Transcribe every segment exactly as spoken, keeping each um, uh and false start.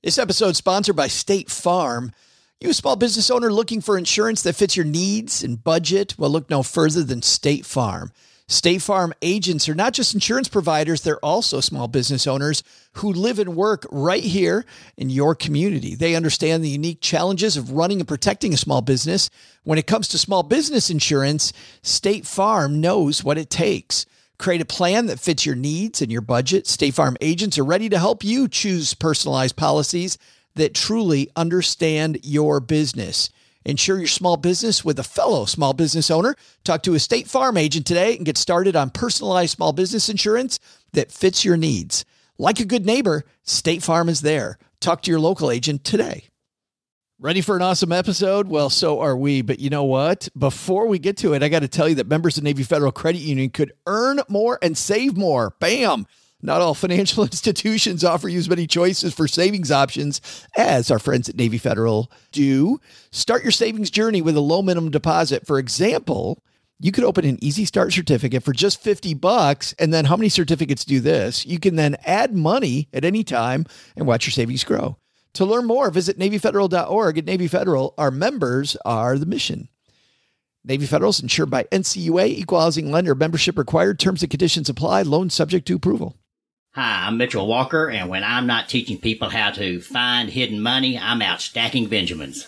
This episode is sponsored by State Farm. You a small business owner looking for insurance that fits your needs and budget? Well, look no further than State Farm. State Farm agents are not just insurance providers, they're also small business owners who live and work right here in your community. They understand the unique challenges of running and protecting a small business. When it comes to small business insurance, State Farm knows what it takes. Create a plan that fits your needs and your budget. State Farm agents are ready to help you choose personalized policies that truly understand your business. Insure your small business with a fellow small business owner. Talk to a State Farm agent today and get started on personalized small business insurance that fits your needs. Like a good neighbor, State Farm is there. Talk to your local agent today. Ready for an awesome episode? Well, so are we. But you know what? Before we get to it, I got to tell you that members of Navy Federal Credit Union could earn more and save more. Bam! Not all financial institutions offer you as many choices for savings options as our friends at Navy Federal do. Start your savings journey with a low minimum deposit. For example, you could open an Easy Start certificate for just fifty bucks. And then how many certificates do this? You can then add money at any time and watch your savings grow. To learn more, visit Navy Federal dot org. At Navy Federal, our members are the mission. Navy Federal is insured by N C U A, equal housing lender. Membership required. Terms and conditions apply. Loan subject to approval. Hi, I'm Mitchell Walker, and when I'm not teaching people how to find hidden money, I'm out stacking Benjamins.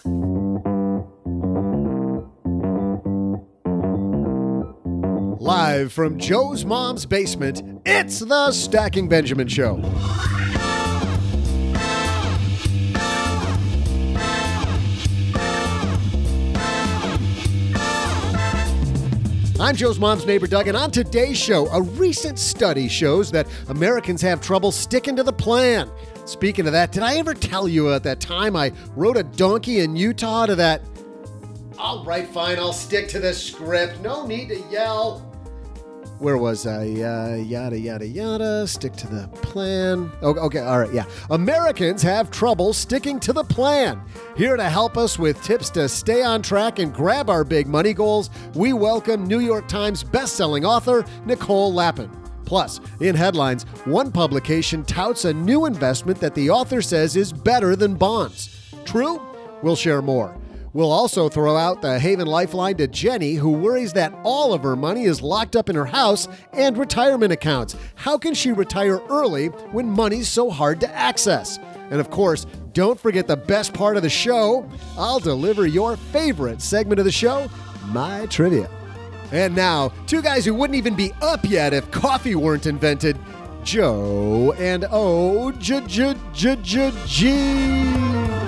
Live from Joe's mom's basement, it's the Stacking Benjamin Show. I'm Joe's mom's neighbor, Doug, and on today's show, a recent study shows that Americans have trouble sticking to the plan. Speaking of that, did I ever tell you at that time I rode a donkey in Utah to that? All right, fine, I'll stick to the script. No need to yell. Where was I? Uh, yada, yada, yada. Stick to the plan. Okay, okay, all right, yeah. Americans have trouble sticking to the plan. Here to help us with tips to stay on track and grab our big money goals, we welcome New York Times bestselling author Nicole Lapin. Plus, in headlines, one publication touts a new investment that the author says is better than bonds. True? We'll share more. We'll also throw out the Haven Lifeline to Jenny, who worries that all of her money is locked up in her house and retirement accounts. How can she retire early when money's so hard to access? And of course, don't forget the best part of the show. I'll deliver your favorite segment of the show, My Trivia. And now, two guys who wouldn't even be up yet if coffee weren't invented, Joe and O J J J J G.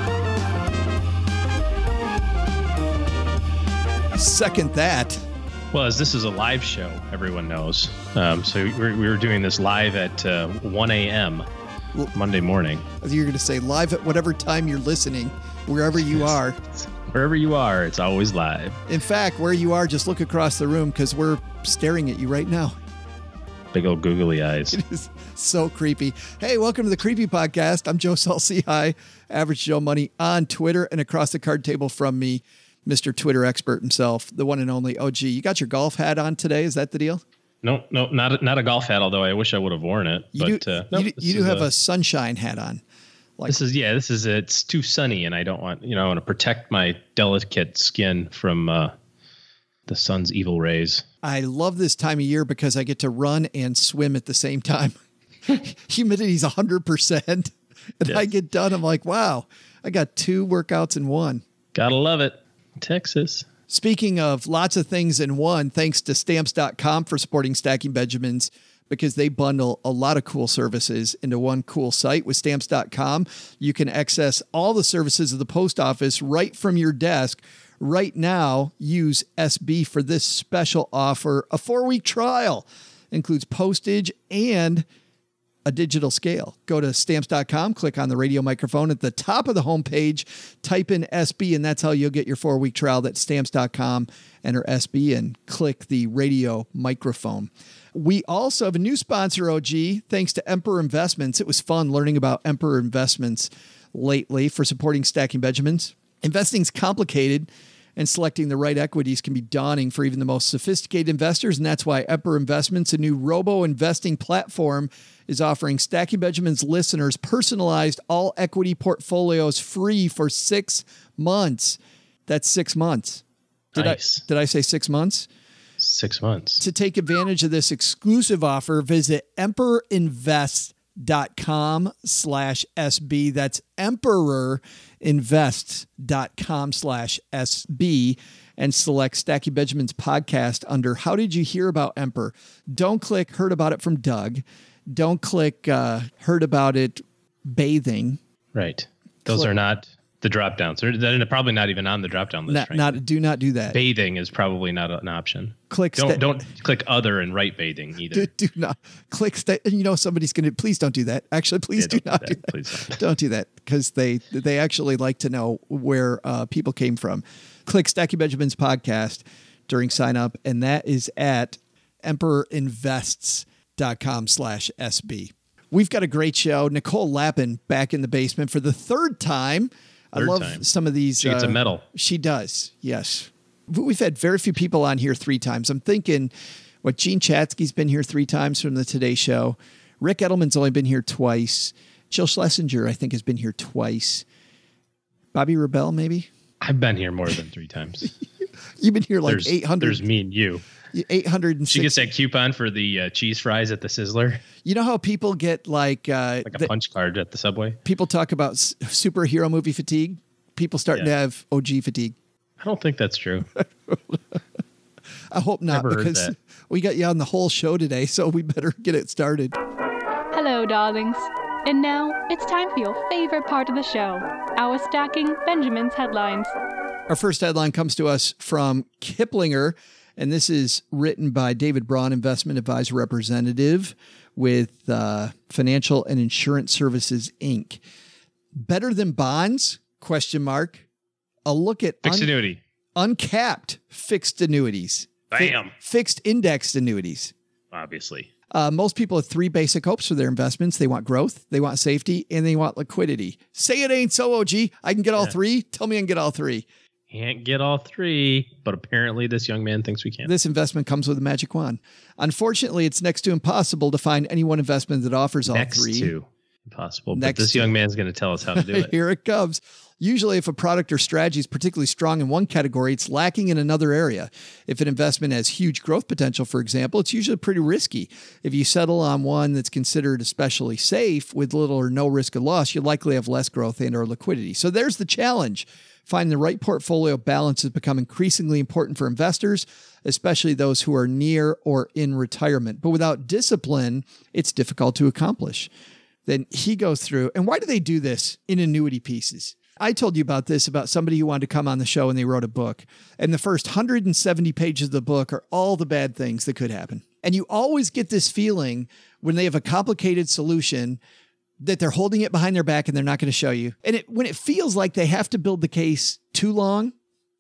Second that. Well, as this is a live show, everyone knows. Um, so we're, we were doing this live at uh, one a.m. Monday morning. You're going to say live at whatever time you're listening, wherever you are. Wherever you are, it's always live. In fact, where you are, just look across the room because we're staring at you right now. Big old googly eyes. It is so creepy. Hey, welcome to the Creepy Podcast. I'm Joe Saul-Sehy, Hi, Average Joe Money on Twitter, and across the card table from me, Mister Twitter expert himself, the one and only O G. You got your golf hat on today? Is that the deal? No, no, not a, not a golf hat, although I wish I would have worn it. You but do, uh, no, you do, you do have a, a sunshine hat on. Like, this is, yeah, this is, it's too sunny, and I don't want, you know, I want to protect my delicate skin from uh, the sun's evil rays. I love this time of year because I get to run and swim at the same time. Humidity's one hundred percent. And yes. I get done, I'm like, wow, I got two workouts in one. Gotta love it. Texas. Speaking of lots of things in one, thanks to stamps dot com for supporting Stacking Benjamins, because they bundle a lot of cool services into one cool site. With stamps dot com, you can access all the services of the post office right from your desk. Right now, use S B for this special offer. A four-week trial includes postage and a digital scale. Go to stamps dot com, click on the radio microphone at the top of the homepage, type in S B, and that's how you'll get your four-week trial. That's stamps dot com, enter S B, and click the radio microphone. We also have a new sponsor, O G, thanks to Emperor Investments. It was fun learning about Emperor Investments lately for supporting Stacking Benjamins. Investing's complicated, And selecting the right equities can be daunting for even the most sophisticated investors. And that's why Emperor Investments, a new robo-investing platform, is offering Stacking Benjamins listeners personalized all equity portfolios free for six months. That's six months. Did Nice. I, did I say six months? Six months. To take advantage of this exclusive offer, visit emperorinvest.com slash SB. That's emperorinvest.com slash SB and select Stacking Benjamins podcast under How Did You Hear About Emperor? Don't click Heard About It from Doug. Don't click uh, Heard About It Bathing. Right. Those Click. are not the drop downs. They're, they're probably not even on the drop down list. Not, right? not, do not do that. Bathing is probably not an option. Click Don't sta- don't click other and write bathing either. Do, do not click. Sta- you know somebody's going to. Please don't do that. Actually, please Yeah, do don't not do do that. that. Please don't. Don't do that because they they actually like to know where uh, people came from. Click Stacking Benjamins podcast during sign up, and that is at emperorinvests.com slash SB. We've got a great show. Nicole Lappin back in the basement for the third time. I Third love time. some of these. She gets a uh, medal. She does. Yes. We've had very few people on here three times. I'm thinking what Gene Chatsky's been here three times from the Today Show. Rick Edelman's only been here twice. Jill Schlesinger, I think, has been here twice. Bobby Rebell, maybe. I've been here more than three times. You've been here like there's, eight hundred. There's me and you. eight hundred sixty. She gets that coupon for the uh, cheese fries at the Sizzler, You know how people get like, uh, like a the- punch card at the Subway. people talk about s- superhero movie fatigue? People starting Yeah. to have O G fatigue. I don't think that's true. I hope not, Never heard because that. we got you on the whole show today, so we better get it started. Hello, darlings. And now it's time for your favorite part of the show, our Stacking Benjamins headlines. Our first headline comes to us from Kiplinger, and this is written by David Braun, investment advisor representative with uh, Financial and Insurance Services, Incorporated. Better than bonds? Question mark. A look at Fixed un- annuity. uncapped fixed annuities. Fi- Bam. fixed indexed annuities. Obviously. Uh, most people have three basic hopes for their investments. They want growth, they want safety, and they want liquidity. Say it ain't so, O G. I can get all Yeah. three. Tell me I can get all three. Can't get all three, but apparently this young man thinks we can. This investment comes with a magic wand. Unfortunately, it's next to impossible to find any one investment that offers all Next three. to impossible, Next but this to. young man's going to tell us how to do it. Here it comes. Usually, if a product or strategy is particularly strong in one category, it's lacking in another area. If an investment has huge growth potential, for example, it's usually pretty risky. If you settle on one that's considered especially safe with little or no risk of loss, you'll likely have less growth and or liquidity. So there's the challenge. Finding the right portfolio balance has become increasingly important for investors, especially those who are near or in retirement. But without discipline, it's difficult to accomplish. Then he goes through, and why do they do this in annuity pieces? I told you about this, about somebody who wanted to come on the show and they wrote a book. And the first one hundred seventy pages of the book are all the bad things that could happen. And you always get this feeling when they have a complicated solution that they're holding it behind their back and they're not going to show you. And it, when it feels like they have to build the case too long,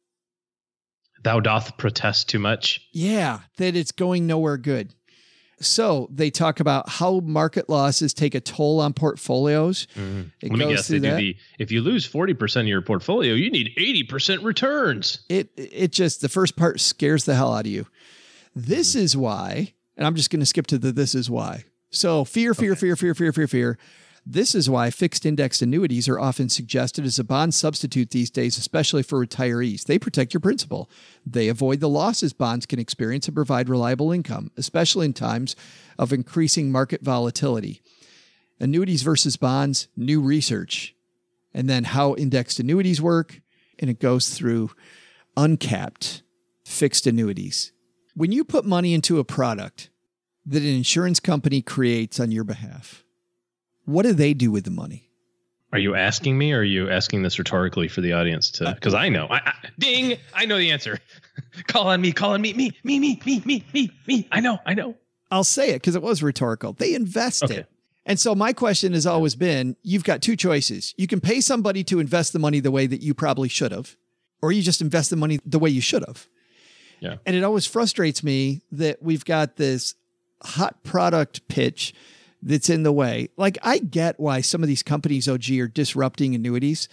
Thou doth protest too much. yeah, that it's going nowhere good. So they talk about how market losses take a toll on portfolios. Mm. It Let me goes guess. They through do that. the if you lose forty percent of your portfolio, you need eighty percent returns. It it just, the first part scares the hell out of you. This is why, and I'm just going to skip to the this is why. So fear, fear, fear, fear, fear, fear, fear. This is why fixed indexed annuities are often suggested as a bond substitute these days, especially for retirees. They protect your principal. They avoid the losses bonds can experience and provide reliable income, especially in times of increasing market volatility. Annuities versus bonds, new research, and then how indexed annuities work. And it goes through uncapped fixed annuities. When you put money into a product that an insurance company creates on your behalf, what do they do with the money? Are you asking me, or are you asking this rhetorically for the audience to? Because I know. I, I, ding! I know the answer. Call on me. Call on me. Me. Me. Me. Me. Me. Me. Me. I know. I know. I'll say it because it was rhetorical. They invest Okay. it. And so my question has always been, you've got two choices. You can pay somebody to invest the money the way that you probably should have, or you just invest the money the way you should have. Yeah. And it always frustrates me that we've got this hot product pitch that's in the way. Like, I get why some of these companies, O G, are disrupting annuities,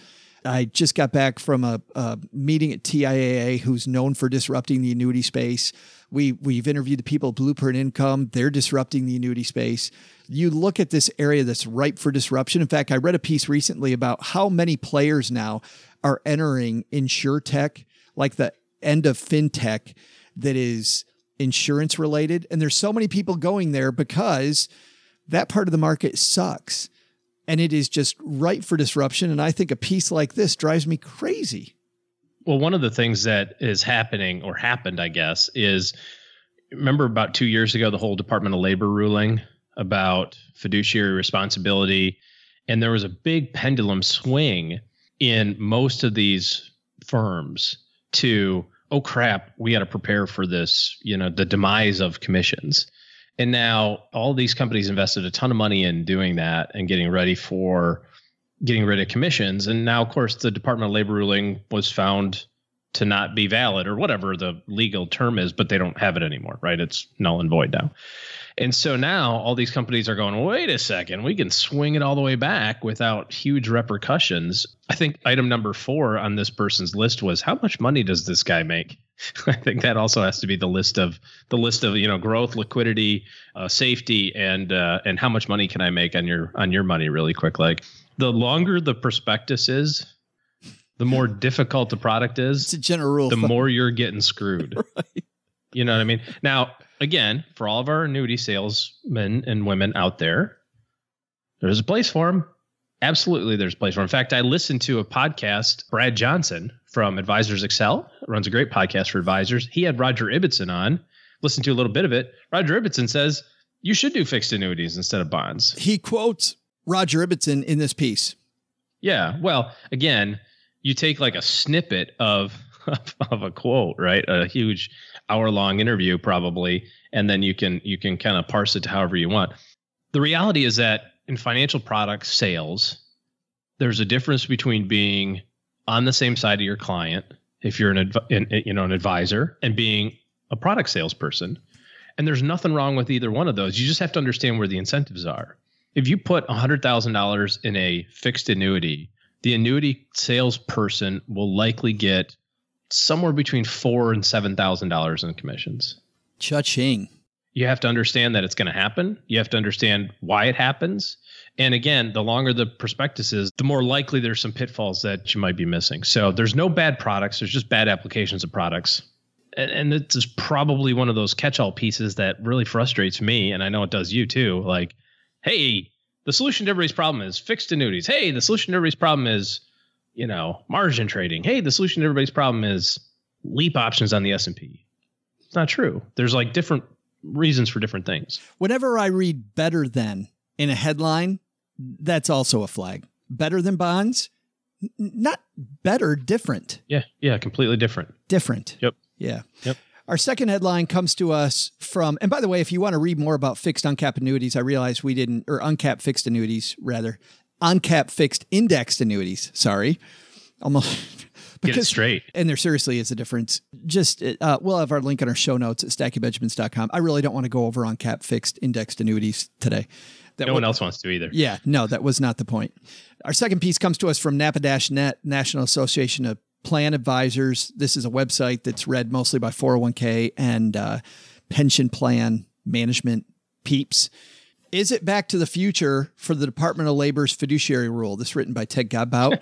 I just got back from a, a meeting at T I A A, who's known for disrupting the annuity space. We, we've interviewed the people at Blueprint Income. They're disrupting the annuity space. You look at this area that's ripe for disruption. In fact, I read a piece recently about how many players now are entering insurtech, like the end of fintech that is insurance related. And there's so many people going there because that part of the market sucks. And it is just ripe for disruption. And I think a piece like this drives me crazy. Well, one of the things that is happening or happened, I guess, is remember about two years ago, the whole Department of Labor ruling about fiduciary responsibility. And there was a big pendulum swing in most of these firms to, oh, crap, we got to prepare for this, you know, the demise of commissions. And now all these companies invested a ton of money in doing that and getting ready for getting rid of commissions. And now, of course, the Department of Labor ruling was found to not be valid or whatever the legal term is, but they don't have it anymore, right? It's null and void now. And so now all these companies are going, wait a second, we can swing it all the way back without huge repercussions. I think item number four on this person's list was, how much money does this guy make? I think that also has to be the list of the list of, you know, growth, liquidity, uh, safety, and uh, and how much money can I make on your on your money really quick. Like the longer the prospectus is, the more difficult the product is. It's a general rule. The more you're getting screwed. Right. You know what I mean? Now, again, for all of our annuity salesmen and women out there, there's a place for them. Absolutely, there's a place for them. In fact, I listened to a podcast, Brad Johnson from Advisors Excel, runs a great podcast for advisors. He had Roger Ibbotson on, listened to a little bit of it. Roger Ibbotson says you should do fixed annuities instead of bonds. He quotes Roger Ibbotson in this piece. Yeah, well, again, you take like a snippet of, of a quote, right? A huge hour-long interview probably, and then you can you can kind of parse it to however you want. The reality is that in financial products sales, there's a difference between being on the same side of your client, if you're an adv- in, you know an advisor, and being a product salesperson. And there's nothing wrong with either one of those. You just have to understand where the incentives are. If you put one hundred thousand dollars in a fixed annuity, the annuity salesperson will likely get somewhere between four and seven thousand dollars in commissions. Cha-ching. You have to understand that it's going to happen. You have to understand why it happens. And again, the longer the prospectus is, the more likely there's some pitfalls that you might be missing. So there's no bad products. There's just bad applications of products. And, and this is probably one of those catch-all pieces that really frustrates me. And I know it does you too. Like, hey, the solution to everybody's problem is fixed annuities. Hey, the solution to everybody's problem is, you know, margin trading. Hey, the solution to everybody's problem is leap options on the S and P. It's not true. There's like different reasons for different things. Whenever I read better than in a headline, that's also a flag. Better than bonds? N- not better, different. Yeah. Yeah. Completely different. Different. Yep. Yeah. Yep. Our second headline comes to us from, and by the way, if you want to read more about fixed uncapped annuities, I realize we didn't, or uncapped fixed annuities, rather, uncapped fixed indexed annuities. Sorry. Almost. Because, Get it straight. And there seriously is a difference. Just, uh, we'll have our link on our show notes at stacky benjamins dot com. I really don't want to go over uncapped fixed indexed annuities today. That no w- one else wants to either. Yeah, no, that was not the point. Our second piece comes to us from Napa Net, National Association of Plan Advisors. This is a website that's read mostly by four oh one k and uh, pension plan management peeps. Is it back to the future for the Department of Labor's fiduciary rule? This is written by Ted Godbout.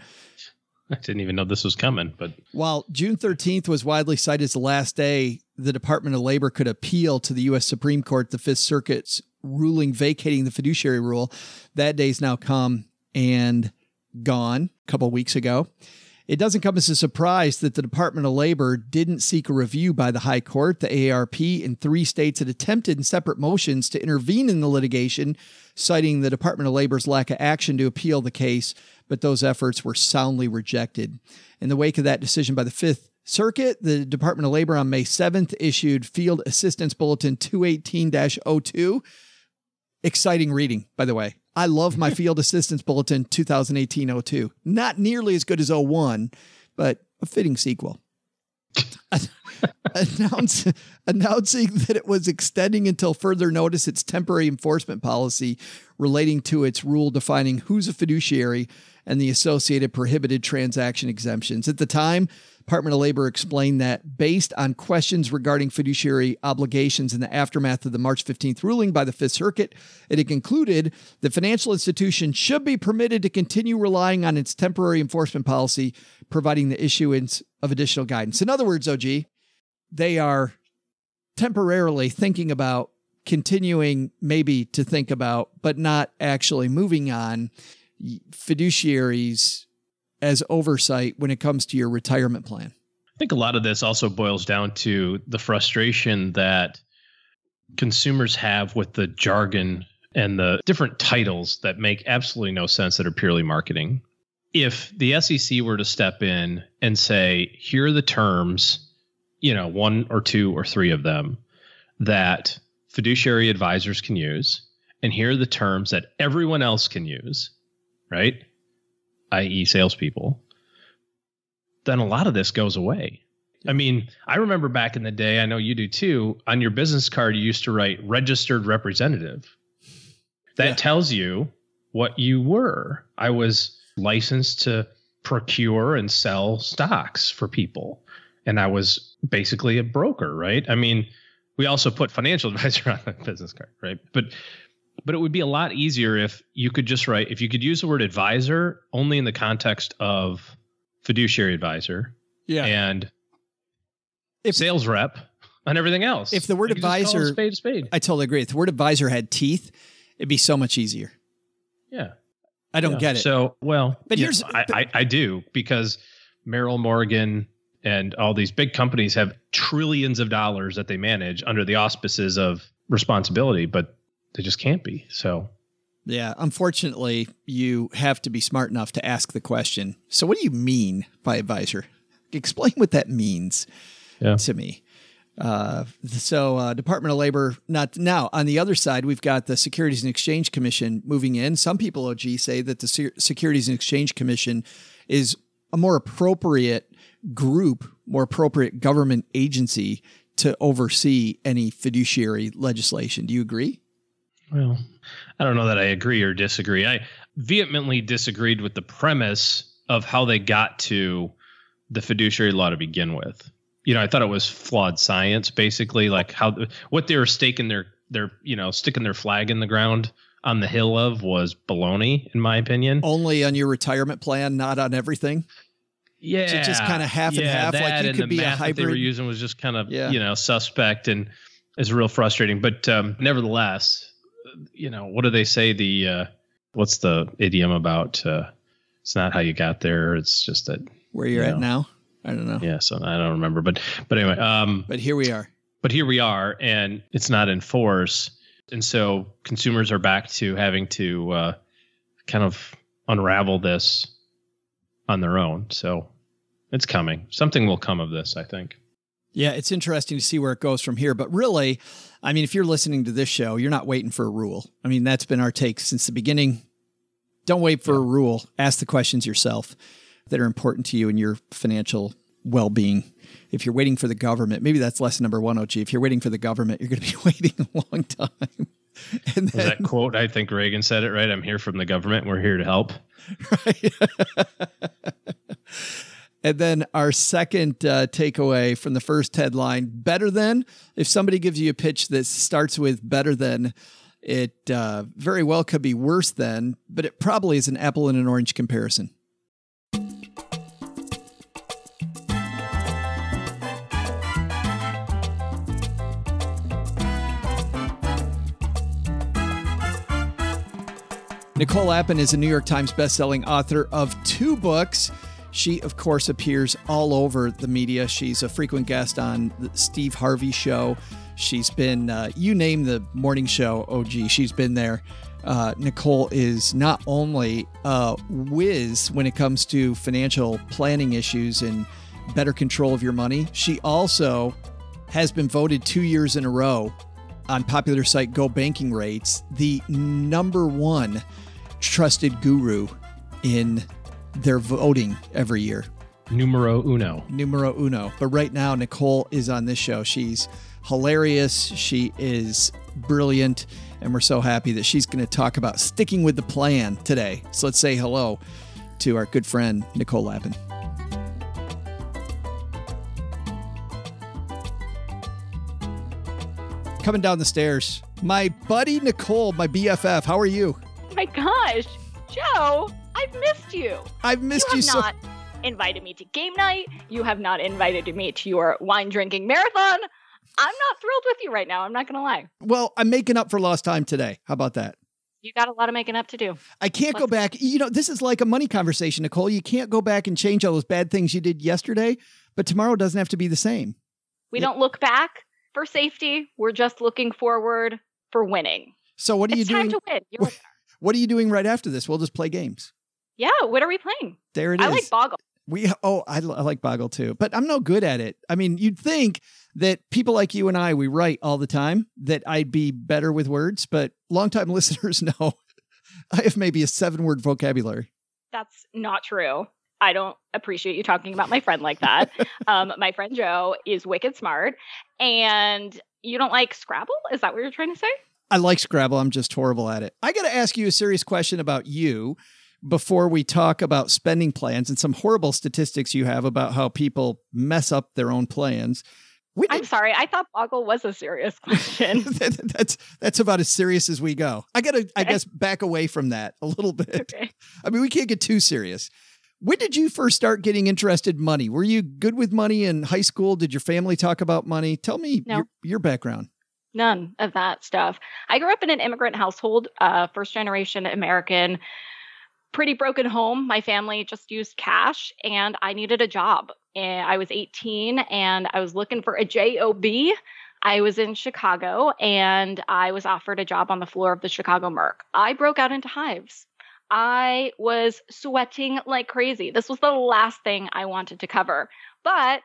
I didn't even know this was coming, but while June thirteenth was widely cited as the last day the Department of Labor could appeal to the U S Supreme Court the Fifth Circuit's ruling vacating the fiduciary rule, that day's now come and gone a couple of weeks ago. It doesn't come as a surprise that the Department of Labor didn't seek a review by the High Court. The A A R P in three states had attempted in separate motions to intervene in the litigation, citing the Department of Labor's lack of action to appeal the case, but those efforts were soundly rejected. In the wake of that decision by the Fifth Circuit, the Department of Labor on May seventh issued Field Assistance Bulletin two eighteen dash oh two. Exciting reading, by the way. I love my Field Assistance Bulletin twenty eighteen dash oh two. Not nearly as good as oh one, but a fitting sequel. Announce, announcing that it was extending until further notice its temporary enforcement policy relating to its rule defining who's a fiduciary and the associated prohibited transaction exemptions. At the time, Department of Labor explained that based on questions regarding fiduciary obligations in the aftermath of the March fifteenth ruling by the Fifth Circuit, it had concluded the financial institution should be permitted to continue relying on its temporary enforcement policy, providing the issuance of additional guidance. In other words, O G, they are temporarily thinking about continuing maybe to think about, but not actually moving on fiduciaries as oversight when it comes to your retirement plan. I think a lot of this also boils down to the frustration that consumers have with the jargon and the different titles that make absolutely no sense that are purely marketing. If the S E C were to step in and say, here are the terms, you know, one or two or three of them that fiduciary advisors can use, and here are the terms that everyone else can use, right? that is salespeople, then a lot of this goes away. I mean, I remember back in the day, I know you do too, on your business card, you used to write registered representative. That yeah. tells you what you were. I was licensed to procure and sell stocks for people. And I was basically a broker, right? I mean, we also put financial advisor on the business card, right? But But it would be a lot easier if you could just write, if you could use the word advisor only in the context of fiduciary advisor yeah. and if, sales rep and everything else. If the word you advisor, spade to spade. I totally agree. If the word advisor had teeth, it'd be so much easier. Yeah. I don't yeah. get it. So, well, but yeah, here's, I, I, I do, because Merrill Morgan and all these big companies have trillions of dollars that they manage under the auspices of responsibility, but they just can't be. So, yeah, unfortunately, you have to be smart enough to ask the question. So what do you mean by advisor? Explain what that means yeah. to me. Uh, so uh, Department of Labor, not now. On the other side, we've got the Securities and Exchange Commission moving in. Some people, O G, say that the Securities and Exchange Commission is a more appropriate group, more appropriate government agency to oversee any fiduciary legislation. Do you agree? Well, I don't know that I agree or disagree. I vehemently disagreed with the premise of how they got to the fiduciary law to begin with. You know, I thought it was flawed science, basically, like how what they were staking their their you know sticking their flag in the ground on the hill of was baloney, in my opinion. Only on your retirement plan, not on everything. Yeah, so just kind of half yeah, and half. That like you and could the be a math hybrid. That they were using was just kind of yeah. you know suspect and is real frustrating. But um, nevertheless, you know, what do they say? The uh, what's the idiom about? Uh, it's not how you got there. It's just that where you're you at know, now. I don't know. Yeah, so I don't remember, but but anyway. Um, but here we are. But here we are, and it's not in force, and so consumers are back to having to uh, kind of unravel this on their own. So it's coming. Something will come of this, I think. Yeah, it's interesting to see where it goes from here. But really, I mean, if you're listening to this show, you're not waiting for a rule. I mean, that's been our take since the beginning. Don't wait for yeah. a rule. Ask the questions yourself that are important to you and your financial well-being. If you're waiting for the government, maybe that's lesson number one, O G. If you're waiting for the government, you're going to be waiting a long time. And then, was that quote? I think Reagan said it, right? I'm here from the government. We're here to help. Right. And then our second uh, takeaway from the first headline, better than. If somebody gives you a pitch that starts with better than, it uh, very well could be worse than, but it probably is an apple and an orange comparison. Nicole Appen is a New York Times bestselling author of two books. She, of course, appears all over the media. She's a frequent guest on the Steve Harvey Show. She's been, uh, you name the morning show, O G, she's been there. Uh, Nicole is not only a whiz when it comes to financial planning issues and better control of your money, she also has been voted two years in a row on popular site Go Banking Rates, the number one trusted guru in their voting every year. Numero uno. Numero uno. But right now, Nicole is on this show. She's hilarious. She is brilliant. And we're so happy that she's going to talk about sticking with the plan today. So let's say hello to our good friend, Nicole Lapin. Coming down the stairs, my buddy Nicole, my B F F. How are you? Oh my gosh, Joe, I've missed you. I've missed you. You, have so. not invited me to game night. You have not invited me to your wine drinking marathon. I'm not thrilled with you right now. I'm not going to lie. Well, I'm making up for lost time today. How about that? You got a lot of making up to do. I can't Let's go back. You know, this is like a money conversation, Nicole. You can't go back and change all those bad things you did yesterday, but tomorrow doesn't have to be the same. We Yeah. don't look back for safety. We're just looking forward for winning. So what are It's you doing? time to win. You're right. What are you doing right after this? We'll just play games. Yeah, what are we playing? There it I is. like Boggle. We oh, I, I like Boggle too, but I'm no good at it. I mean, you'd think that people like you and I, we write all the time, that I'd be better with words, but longtime listeners know I have maybe a seven word vocabulary. That's not true. I don't appreciate you talking about my friend like that. um, my friend Joe is wicked smart, and you don't like Scrabble? Is that what you're trying to say? I like Scrabble. I'm just horrible at it. I got to ask you a serious question about you before we talk about spending plans and some horrible statistics you have about how people mess up their own plans. When I'm did- sorry. I thought Boggle was a serious question. that, that's that's about as serious as we go. I got to, I Okay. guess, back away from that a little bit. Okay. I mean, we can't get too serious. When did you first start getting interested in money? Were you good with money in high school? Did your family talk about money? Tell me No. your, your background. None of that stuff. I grew up in an immigrant household, uh, first generation American, pretty broken home. My family just used cash, and I needed a job. And I was eighteen, and I was looking for a job. I was in Chicago, and I was offered a job on the floor of the Chicago Merc. I broke out into hives. I was sweating like crazy. This was the last thing I wanted to cover, but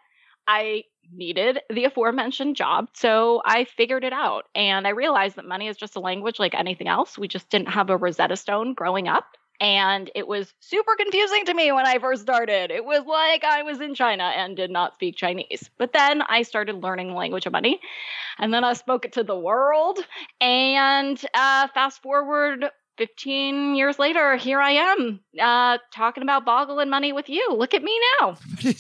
I needed the aforementioned job. So I figured it out, and I realized that money is just a language like anything else. We just didn't have a Rosetta Stone growing up. And it was super confusing to me when I first started. It was like I was in China and did not speak Chinese. But then I started learning the language of money, and then I spoke it to the world. And uh, fast forward fifteen years later, here I am uh, talking about Boggle and money with you. Look at me now.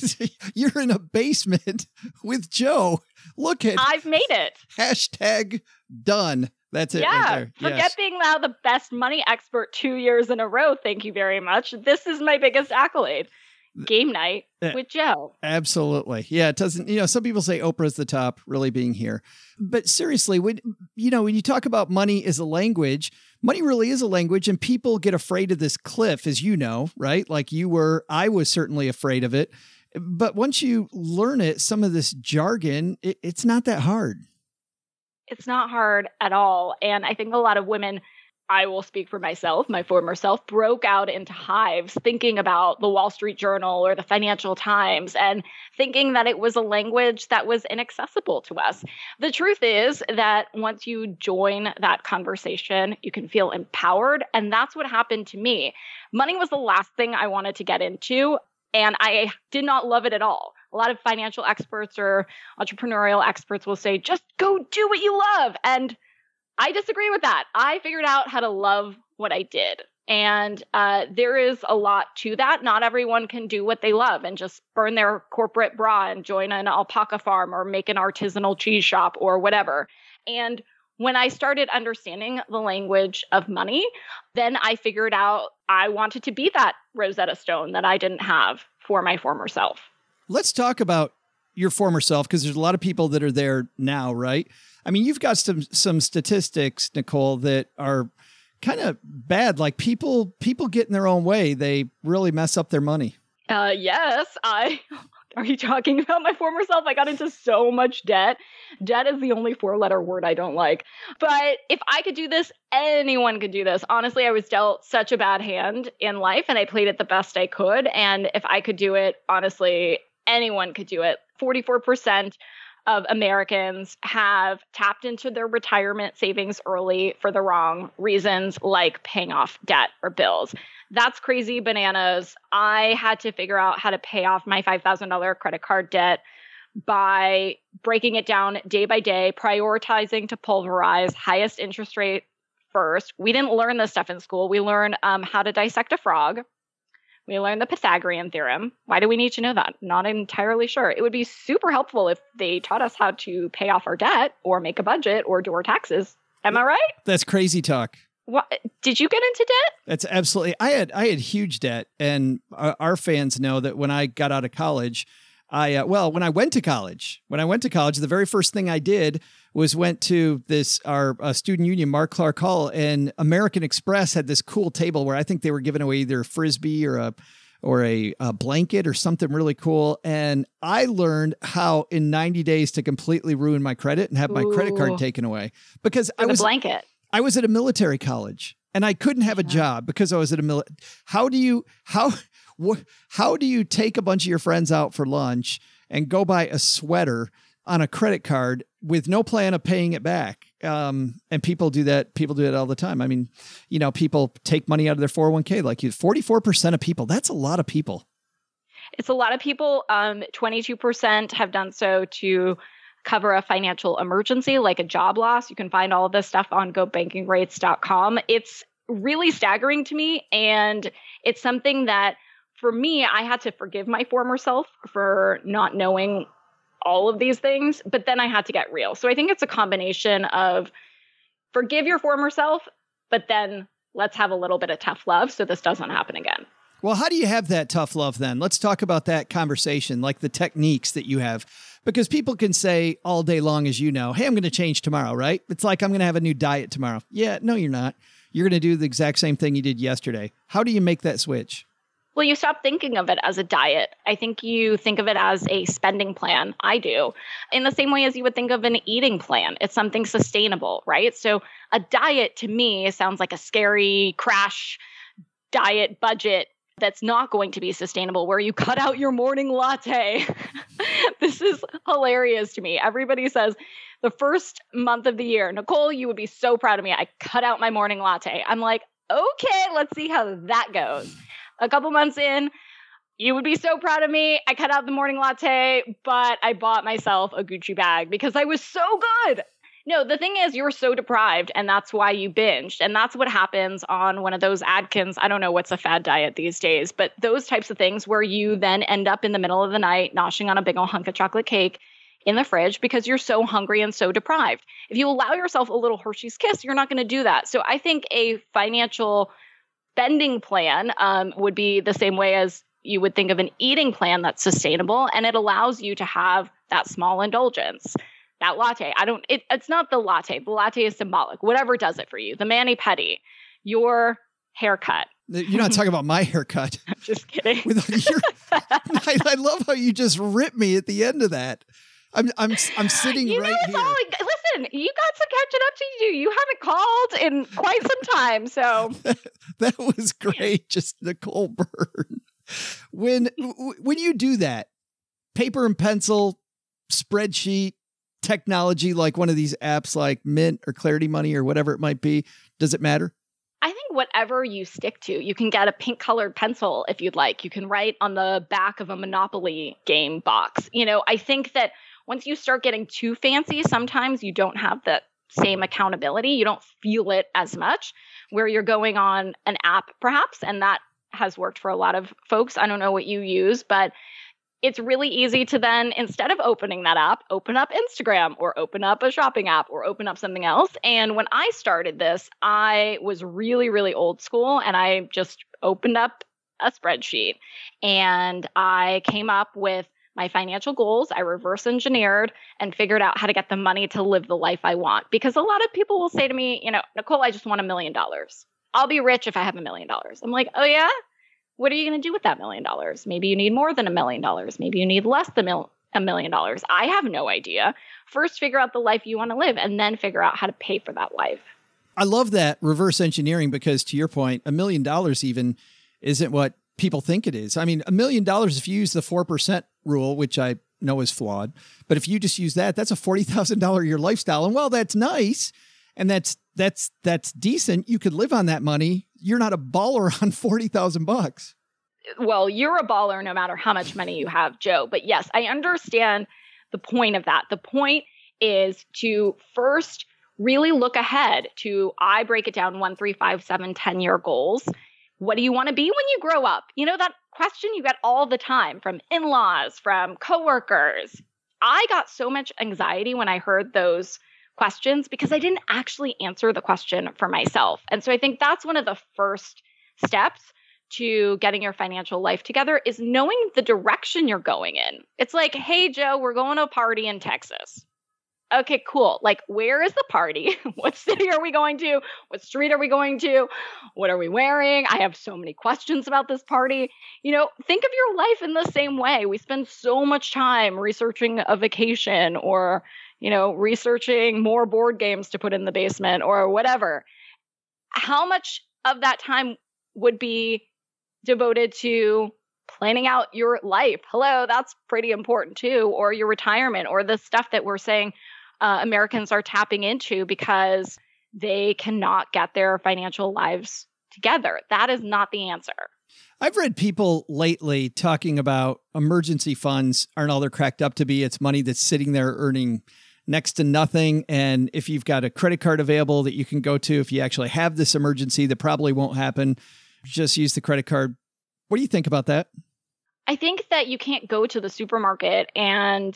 You're in a basement with Joe. Look at I've made it. hashtag done. That's it. Yeah. Right there. Forget Yes. being now the best money expert two years in a row. Thank you very much. This is my biggest accolade. Game night Yeah. with Joe. Absolutely. Yeah. It doesn't, you know, some people say Oprah's the top, really being here. But seriously, when, you know, when you talk about money as a language, money really is a language, and people get afraid of this cliff, as you know, right? Like you were, I was certainly afraid of it. But once you learn it, some of this jargon, it, it's not that hard. It's not hard at all. And I think a lot of women, I will speak for myself, my former self, broke out into hives thinking about the Wall Street Journal or the Financial Times and thinking that it was a language that was inaccessible to us. The truth is that once you join that conversation, you can feel empowered. And that's what happened to me. Money was the last thing I wanted to get into, and I did not love it at all. A lot of financial experts or entrepreneurial experts will say, just go do what you love. And I disagree with that. I figured out how to love what I did. And uh, there is a lot to that. Not everyone can do what they love and just burn their corporate bra and join an alpaca farm or make an artisanal cheese shop or whatever. And when I started understanding the language of money, then I figured out I wanted to be that Rosetta Stone that I didn't have for my former self. Let's talk about your former self, because there's a lot of people that are there now, right? I mean, you've got some some statistics, Nicole, that are kind of bad. Like people people get in their own way. They really mess up their money. Uh, yes, I. Are you talking about my former self? I got into so much debt. Debt is the only four-letter word I don't like. But if I could do this, anyone could do this. Honestly, I was dealt such a bad hand in life, and I played it the best I could. And if I could do it, honestly, anyone could do it. forty-four percent of Americans have tapped into their retirement savings early for the wrong reasons, like paying off debt or bills. That's crazy bananas. I had to figure out how to pay off my five thousand dollars credit card debt by breaking it down day by day, prioritizing to pulverize highest interest rate first. We didn't learn this stuff in school. We learned um, how to dissect a frog. We learned the Pythagorean theorem. Why do we need to know that? Not entirely sure. It would be super helpful if they taught us how to pay off our debt or make a budget or do our taxes. Am I right? That's crazy talk. What, did you get into debt? That's absolutely. I had I had huge debt, and our, our fans know that when I got out of college, I uh, well, when I went to college, when I went to college, the very first thing I did was went to this our uh, student union, Mark Clark Hall, and American Express had this cool table where I think they were giving away either a Frisbee or a or a, a blanket or something really cool. And I learned how in ninety days to completely ruin my credit and have my Ooh. credit card taken away because For I was the blanket. I was at a military college and I couldn't have a job because I was at a mil. How do you how wh- how do you take a bunch of your friends out for lunch and go buy a sweater on a credit card with no plan of paying it back? Um, and people do that. People do it all the time. I mean, you know, people take money out of their four oh one k like you. forty-four percent of people. That's a lot of people. It's a lot of people. Um, twenty-two percent have done so to cover a financial emergency, like a job loss. You can find all of this stuff on go banking rates dot com. It's really staggering to me. And it's something that for me, I had to forgive my former self for not knowing all of these things, but then I had to get real. So I think it's a combination of forgive your former self, but then let's have a little bit of tough love so this doesn't happen again. Well, how do you have that tough love then? Let's talk about that conversation, like the techniques that you have, because people can say all day long, as you know, hey, I'm going to change tomorrow, right? It's like, I'm going to have a new diet tomorrow. Yeah, no, you're not. You're going to do the exact same thing you did yesterday. How do you make that switch? Well, you stop thinking of it as a diet. I think you think of it as a spending plan. I do. In the same way as you would think of an eating plan. It's something sustainable, right? So a diet to me sounds like a scary crash diet budget that's not going to be sustainable, where you cut out your morning latte. This is hilarious to me. Everybody says the first month of the year, Nicole, you would be so proud of me. I cut out my morning latte. I'm like, okay, let's see how that goes. A couple months in, you would be so proud of me. I cut out the morning latte, but I bought myself a Gucci bag because I was so good. No, the thing is, you were so deprived, and that's why you binged. And that's what happens on one of those Atkins. I don't know what's a fad diet these days, but those types of things where you then end up in the middle of the night noshing on a big old hunk of chocolate cake in the fridge because you're so hungry and so deprived. If you allow yourself a little Hershey's Kiss, you're not going to do that. So I think a financial spending plan um, would be the same way as you would think of an eating plan that's sustainable, and it allows you to have that small indulgence. That latte, I don't, it, it's not the latte. The latte is symbolic. Whatever does it for you. The mani-pedi, your haircut. You're not talking about my haircut. I'm just kidding. With your, I, I love how you just ripped me at the end of that. I'm I'm I'm sitting you right know, it's here. all, listen, you got some catching up to do. You haven't called in quite some time, so that was great. Just Nicole Byrne. When when you do that, paper and pencil, spreadsheet, technology, like one of these apps like Mint or Clarity Money or whatever it might be, does it matter? I think whatever you stick to, you can get a pink colored pencil if you'd like. You can write on the back of a Monopoly game box. You know, I think that once you start getting too fancy, sometimes you don't have the same accountability. You don't feel it as much where you're going on an app, perhaps, and that has worked for a lot of folks. I don't know what you use, but it's really easy to then, instead of opening that app, open up Instagram or open up a shopping app or open up something else. And when I started this, I was really, really old school, and I just opened up a spreadsheet and I came up with my financial goals. I reverse engineered and figured out how to get the money to live the life I want. Because a lot of people will say to me, you know, Nicole, I just want a million dollars. I'll be rich if I have a million dollars. I'm like, oh yeah? What are you going to do with that million dollars? Maybe you need more than a million dollars. Maybe you need less than mil- a million dollars. I have no idea. First, figure out the life you want to live and then figure out how to pay for that life. I love that reverse engineering because, to your point, a million dollars even isn't what people think it is. I mean, a million dollars, if you use the four percent rule, which I know is flawed, but if you just use that, that's a forty thousand dollars a year lifestyle. And while that's nice and that's that's that's decent, you could live on that money. You're not a baller on forty thousand bucks. Well, you're a baller no matter how much money you have, Joe. But yes, I understand the point of that. The point is to first really look ahead to, I break it down one, three, five, seven, ten year goals. what do you want to be when you grow up? You know, that question you get all the time from in-laws, from coworkers. I got so much anxiety when I heard those questions because I didn't actually answer the question for myself. And so I think that's one of the first steps to getting your financial life together is knowing the direction you're going in. It's like, hey, Joe, we're going to a party in Texas. Okay, cool. Like, where is the party? What city are we going to? What street are we going to? What are we wearing? I have so many questions about this party. You know, think of your life in the same way. We spend so much time researching a vacation or, you know, researching more board games to put in the basement or whatever. How much of that time would be devoted to planning out your life? Hello, that's pretty important too. Or your retirement or the stuff that we're saying Uh, Americans are tapping into because they cannot get their financial lives together. That is not the answer. I've read people lately talking about emergency funds aren't all they're cracked up to be. It's money that's sitting there earning next to nothing. And if you've got a credit card available that you can go to, if you actually have this emergency, that probably won't happen. Just use the credit card. What do you think about that? I think that you can't go to the supermarket and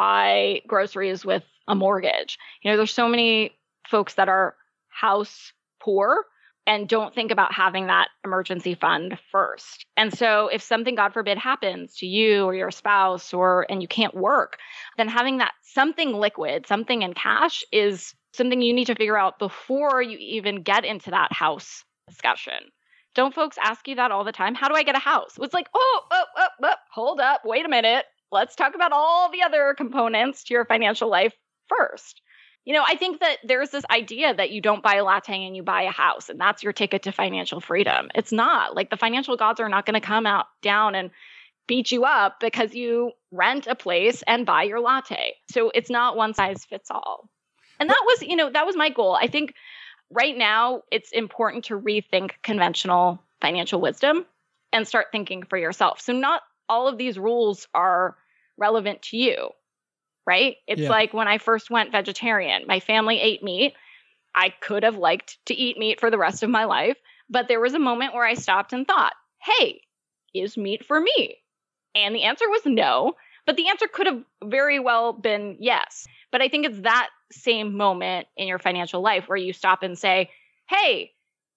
buy groceries with a mortgage. You know, there's so many folks that are house poor and don't think about having that emergency fund first. And so if something, God forbid, happens to you or your spouse or and you can't work, then having that something liquid, something in cash is something you need to figure out before you even get into that house discussion. Don't folks ask you that all the time? How do I get a house? It's like, oh, oh, oh, oh, hold up. Wait a minute. Let's talk about all the other components to your financial life first. You know, I think that there's this idea that you don't buy a latte and you buy a house, and that's your ticket to financial freedom. It's not. Like, the financial gods are not going to come out down and beat you up because you rent a place and buy your latte. So it's not one size fits all. And that was, you know, that was my goal. I think right now, it's important to rethink conventional financial wisdom and start thinking for yourself. So not all of these rules are relevant to you, right? It's Yeah. like when I first went vegetarian, my family ate meat. I could have liked to eat meat for the rest of my life, but there was a moment where I stopped and thought, hey, is meat for me? And the answer was no, but the answer could have very well been yes. But I think it's that same moment in your financial life where you stop and say, hey,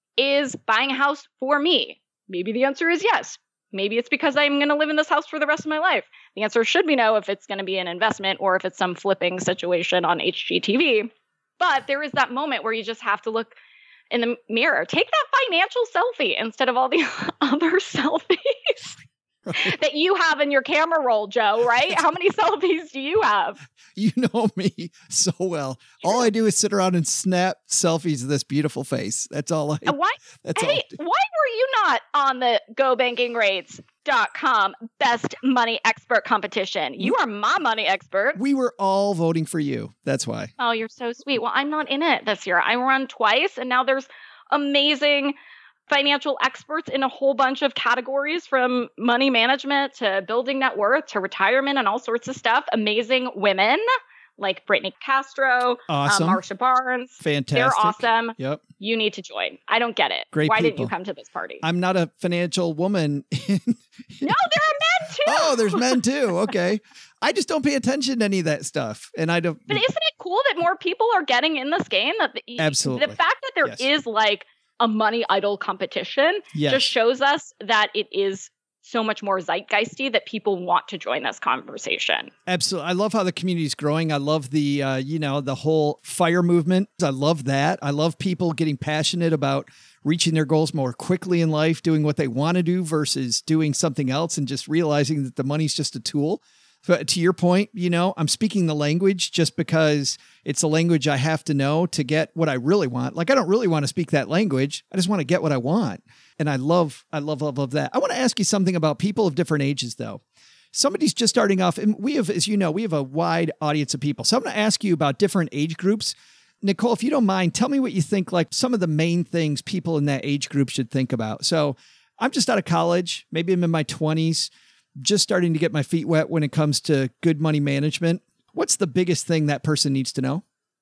is buying a house for me? Maybe the answer is yes. Maybe it's because I'm going to live in this house for the rest of my life. The answer should be no if it's going to be an investment or if it's some flipping situation on H G T V. But there is that moment where you just have to look in the mirror. Take that financial selfie instead of all the other selfies. Right. That you have in your camera roll, Joe, right? How many selfies do you have? You know me so well. All I do is sit around and snap selfies of this beautiful face. That's all I And why? That's hey, all I do. why were you not on the go banking rates dot com best money expert competition? You are my money expert. We were all voting for you. That's why. Oh, you're so sweet. Well, I'm not in it this year. I run twice, and now there's amazing financial experts in a whole bunch of categories, from money management to building net worth to retirement and all sorts of stuff. Amazing women like Brittany Castro, Awesome. um, Marsha Barnes. Fantastic. They're awesome. Yep. You need to join. I don't get it. Great Why people. didn't you come to this party? I'm not a financial woman. No, there are men too. Oh, there's men too. Okay. I just don't pay attention to any of that stuff. And I don't. But isn't it cool that more people are getting in this game? That the, Absolutely. The fact that there Yes. is like a money idol competition Yes. just shows us that it is so much more zeitgeisty that people want to join this conversation. Absolutely. I love how the community is growing. I love the, uh, you know, the whole FIRE movement. I love that. I love people getting passionate about reaching their goals more quickly in life, doing what they want to do versus doing something else and just realizing that the money's just a tool. But to your point, you know, I'm speaking the language just because it's a language I have to know to get what I really want. Like, I don't really want to speak that language. I just want to get what I want. And I love, I love, love, love that. I want to ask you something about people of different ages, though. Somebody's just starting off, and we have, as you know, we have a wide audience of people. So I'm going to ask you about different age groups. Nicole, if you don't mind, tell me what you think, like some of the main things people in that age group should think about. So I'm just out of college. Maybe I'm in my twenties. Just starting to get my feet wet when it comes to good money management. What's the biggest thing that person needs to know?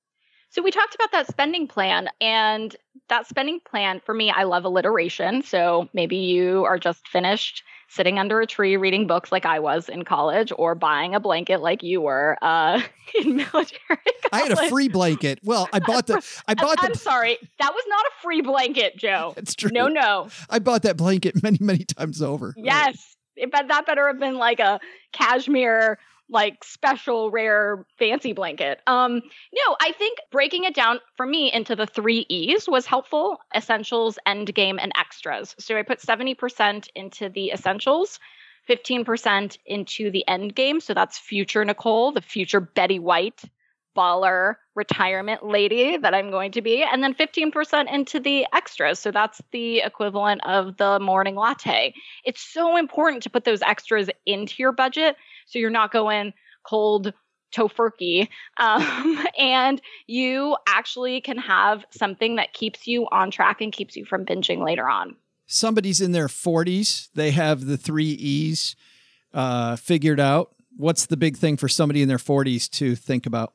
So we talked about that spending plan, and that spending plan for me, I love alliteration. So maybe you are just finished sitting under a tree reading books like I was in college, or buying a blanket like you were uh, in military college. I had a free blanket. Well, I bought the. I bought I'm the. sorry, that was not a free blanket, Joe. It's true. No, no. I bought that blanket many, many times over. Yes, it, but that better have been like a cashmere, like special rare fancy blanket. Um, no, I think breaking it down for me into the three E's was helpful: essentials, end game, and extras. So I put seventy percent into the essentials, fifteen percent into the end game. So that's future Nicole, the future Betty White, baller retirement lady that I'm going to be. And then fifteen percent into the extras. So that's the equivalent of the morning latte. It's so important to put those extras into your budget so you're not going cold tofurkey. Um, and you actually can have something that keeps you on track and keeps you from binging later on. Somebody's in their forties. They have the three E's uh, figured out. What's the big thing for somebody in their forties to think about?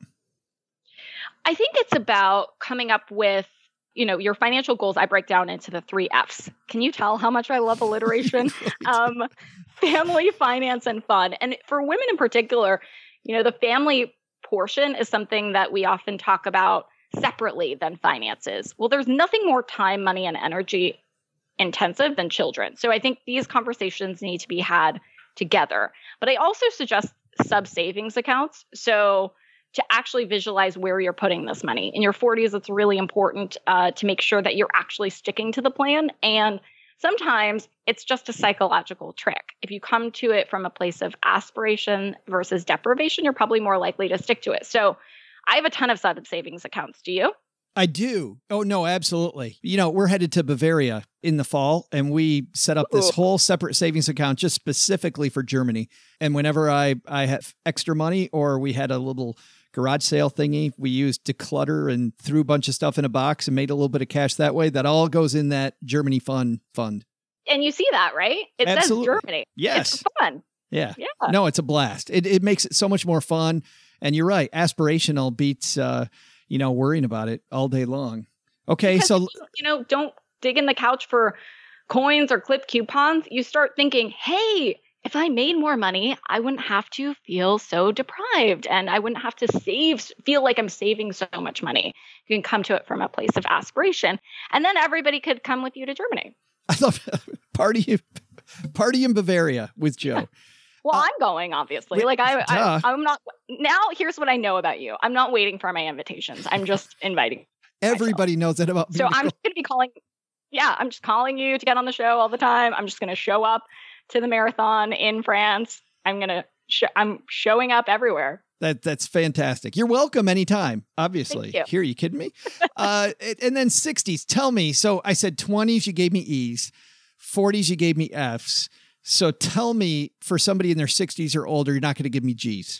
I think it's about coming up with, you know, your financial goals. I break down into the three F's. Can you tell how much I love alliteration? um, family, finance, and fun. And for women in particular, you know, the family portion is something that we often talk about separately than finances. Well, there's nothing more time, money, and energy intensive than children. So I think these conversations need to be had together. But I also suggest sub-savings accounts. So to actually visualize where you're putting this money. In your forties, it's really important uh, to make sure that you're actually sticking to the plan. And sometimes it's just a psychological trick. If you come to it from a place of aspiration versus deprivation, you're probably more likely to stick to it. So I have a ton of sub savings accounts. Do you? I do. Oh, no, absolutely. You know, we're headed to Bavaria in the fall, and we set up this Ooh. whole separate savings account just specifically for Germany. And whenever I, I have extra money, or we had a little garage sale thingy, we used declutter and threw a bunch of stuff in a box and made a little bit of cash that way. That all goes in that Germany fun fund. And you see that, right? It Absolutely. says Germany. Yes. It's fun. Yeah. Yeah. No, it's a blast. It it makes it so much more fun. And you're right. Aspirational beats, uh, you know, worrying about it all day long. Okay. Because, so, you know, don't dig in the couch for coins or clip coupons. You start thinking, hey, if I made more money, I wouldn't have to feel so deprived, and I wouldn't have to save, feel like I'm saving so much money. You can come to it from a place of aspiration, and then everybody could come with you to Germany. I love party, party in Bavaria with Joe. Well, Uh, I'm going, obviously. wait, Like I, I, duh. I'm not. Now, here's what I know about you. I'm not waiting for my invitations. I'm just inviting. Everybody knows that about me. So I'm just going to be calling. Yeah, I'm just calling you to get on the show all the time. I'm just going to show up to the marathon in France. I'm going to. Sh- I'm showing up everywhere. That that's fantastic. You're welcome anytime. Obviously, Thank you. here, you kidding me? uh, and- and then sixties. Tell me. So I said twenties. You gave me E's. forties. You gave me F's. So tell me, for somebody in their sixties or older, you're not going to give me G's.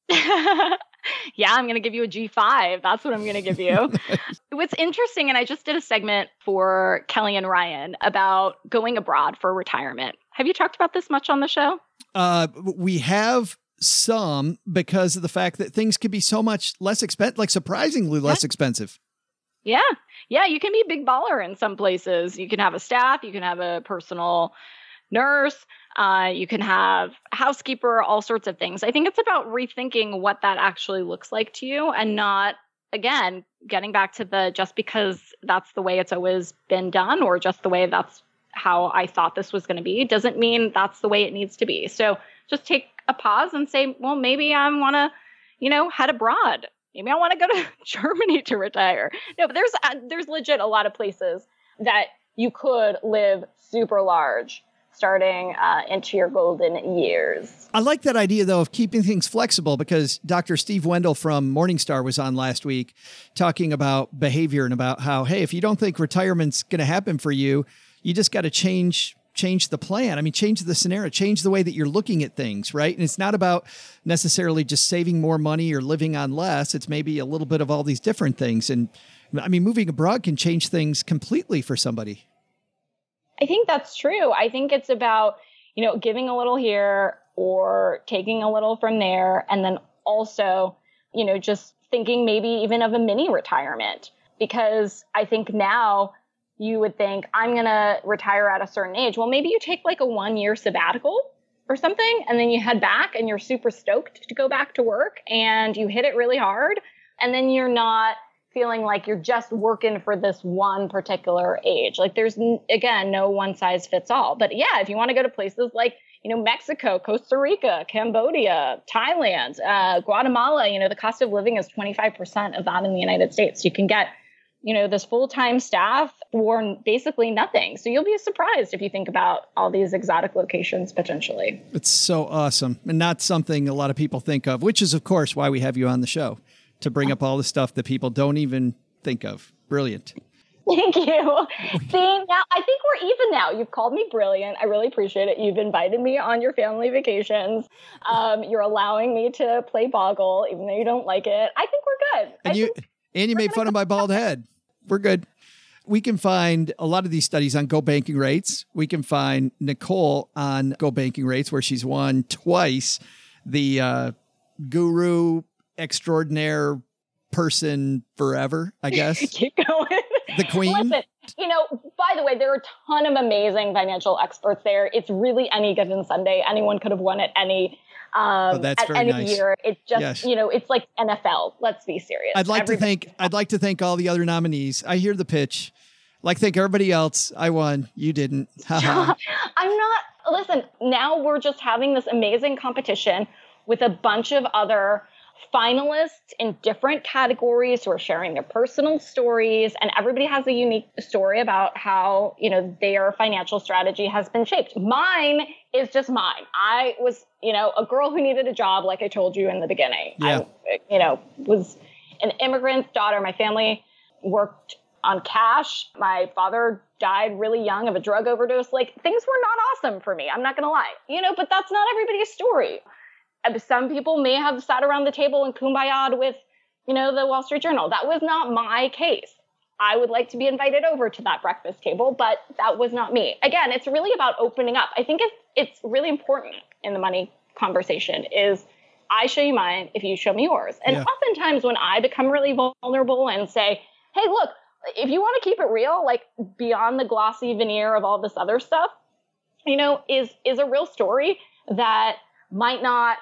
Yeah, I'm going to give you a G five. That's what I'm going to give you. What's interesting, and I just did a segment for Kelly and Ryan about going abroad for retirement. Have you talked about this much on the show? Uh, we have some, because of the fact that things can be so much less expensive, like surprisingly less Yeah. expensive. Yeah. Yeah, you can be a big baller in some places. You can have a staff, you can have a personal nurse, uh, you can have a housekeeper, all sorts of things. I think it's about rethinking what that actually looks like to you, and not, again, getting back to the just because that's the way it's always been done, or just the way that's how I thought this was going to be, doesn't mean that's the way it needs to be. So just take a pause and say, well, maybe I want to, you know, head abroad. Maybe I want to go to Germany to retire. No, but there's uh, there's legit a lot of places that you could live super large starting uh, into your golden years. I like that idea, though, of keeping things flexible, because Doctor Steve Wendell from Morningstar was on last week talking about behavior and about how, hey, if you don't think retirement's going to happen for you, you just got to change change the plan. I mean, change the scenario, change the way that you're looking at things, right? And it's not about necessarily just saving more money or living on less. It's maybe a little bit of all these different things. And I mean, moving abroad can change things completely for somebody. I think that's true. I think it's about, you know, giving a little here or taking a little from there. And then also, you know, just thinking maybe even of a mini retirement, because I think now you would think I'm going to retire at a certain age. Well, maybe you take like a one year sabbatical or something, and then you head back and you're super stoked to go back to work and you hit it really hard. And then you're not feeling like you're just working for this one particular age. Like there's, again, no one size fits all. But yeah, if you want to go to places like, you know, Mexico, Costa Rica, Cambodia, Thailand, uh, Guatemala, you know, the cost of living is twenty-five percent of that in the United States. You can get, you know, this full-time staff for basically nothing. So you'll be surprised if you think about all these exotic locations potentially. It's so awesome, and not something a lot of people think of, which is, of course, why we have you on the show, to bring up all the stuff that people don't even think of. Brilliant. Thank you. See, now I think we're even now. You've called me brilliant. I really appreciate it. You've invited me on your family vacations. Um, you're allowing me to play Boggle, even though you don't like it. I think we're good. And I you and you made fun of my bald head. We're good. We can find a lot of these studies on Go Banking Rates. We can find Nicole on Go Banking Rates, where she's won twice the uh, guru extraordinaire person forever, I guess. Keep going. The queen. Listen, you know, by the way, there are a ton of amazing financial experts there. It's really any given Sunday. Anyone could have won at any um, oh, that's at very any nice. year. It's just, Yes. you know, it's like N F L. Let's be serious. I'd like Everybody- to thank I'd like to thank all the other nominees. I hear the pitch. Like thank everybody else. I won. You didn't. I'm not. Listen, now we're just having this amazing competition with a bunch of other finalists in different categories who are sharing their personal stories, and everybody has a unique story about how, you know, their financial strategy has been shaped. Mine is just mine. I was, you know, a girl who needed a job, like I told you in the beginning. Yeah. I, you know, was an immigrant's daughter. My family worked on cash. My father died really young of a drug overdose. Like, things were not awesome for me. I'm not going to lie, you know, but that's not everybody's story. Some people may have sat around the table and kumbaya'd with, you know, the Wall Street Journal. That was not my case. I would like to be invited over to that breakfast table, but that was not me. Again, it's really about opening up. I think it's, it's really important in the money conversation is I show you mine if you show me yours. And Yeah. oftentimes when I become really vulnerable and say, hey, look, if you want to keep it real, like beyond the glossy veneer of all this other stuff, you know, is is a real story that might not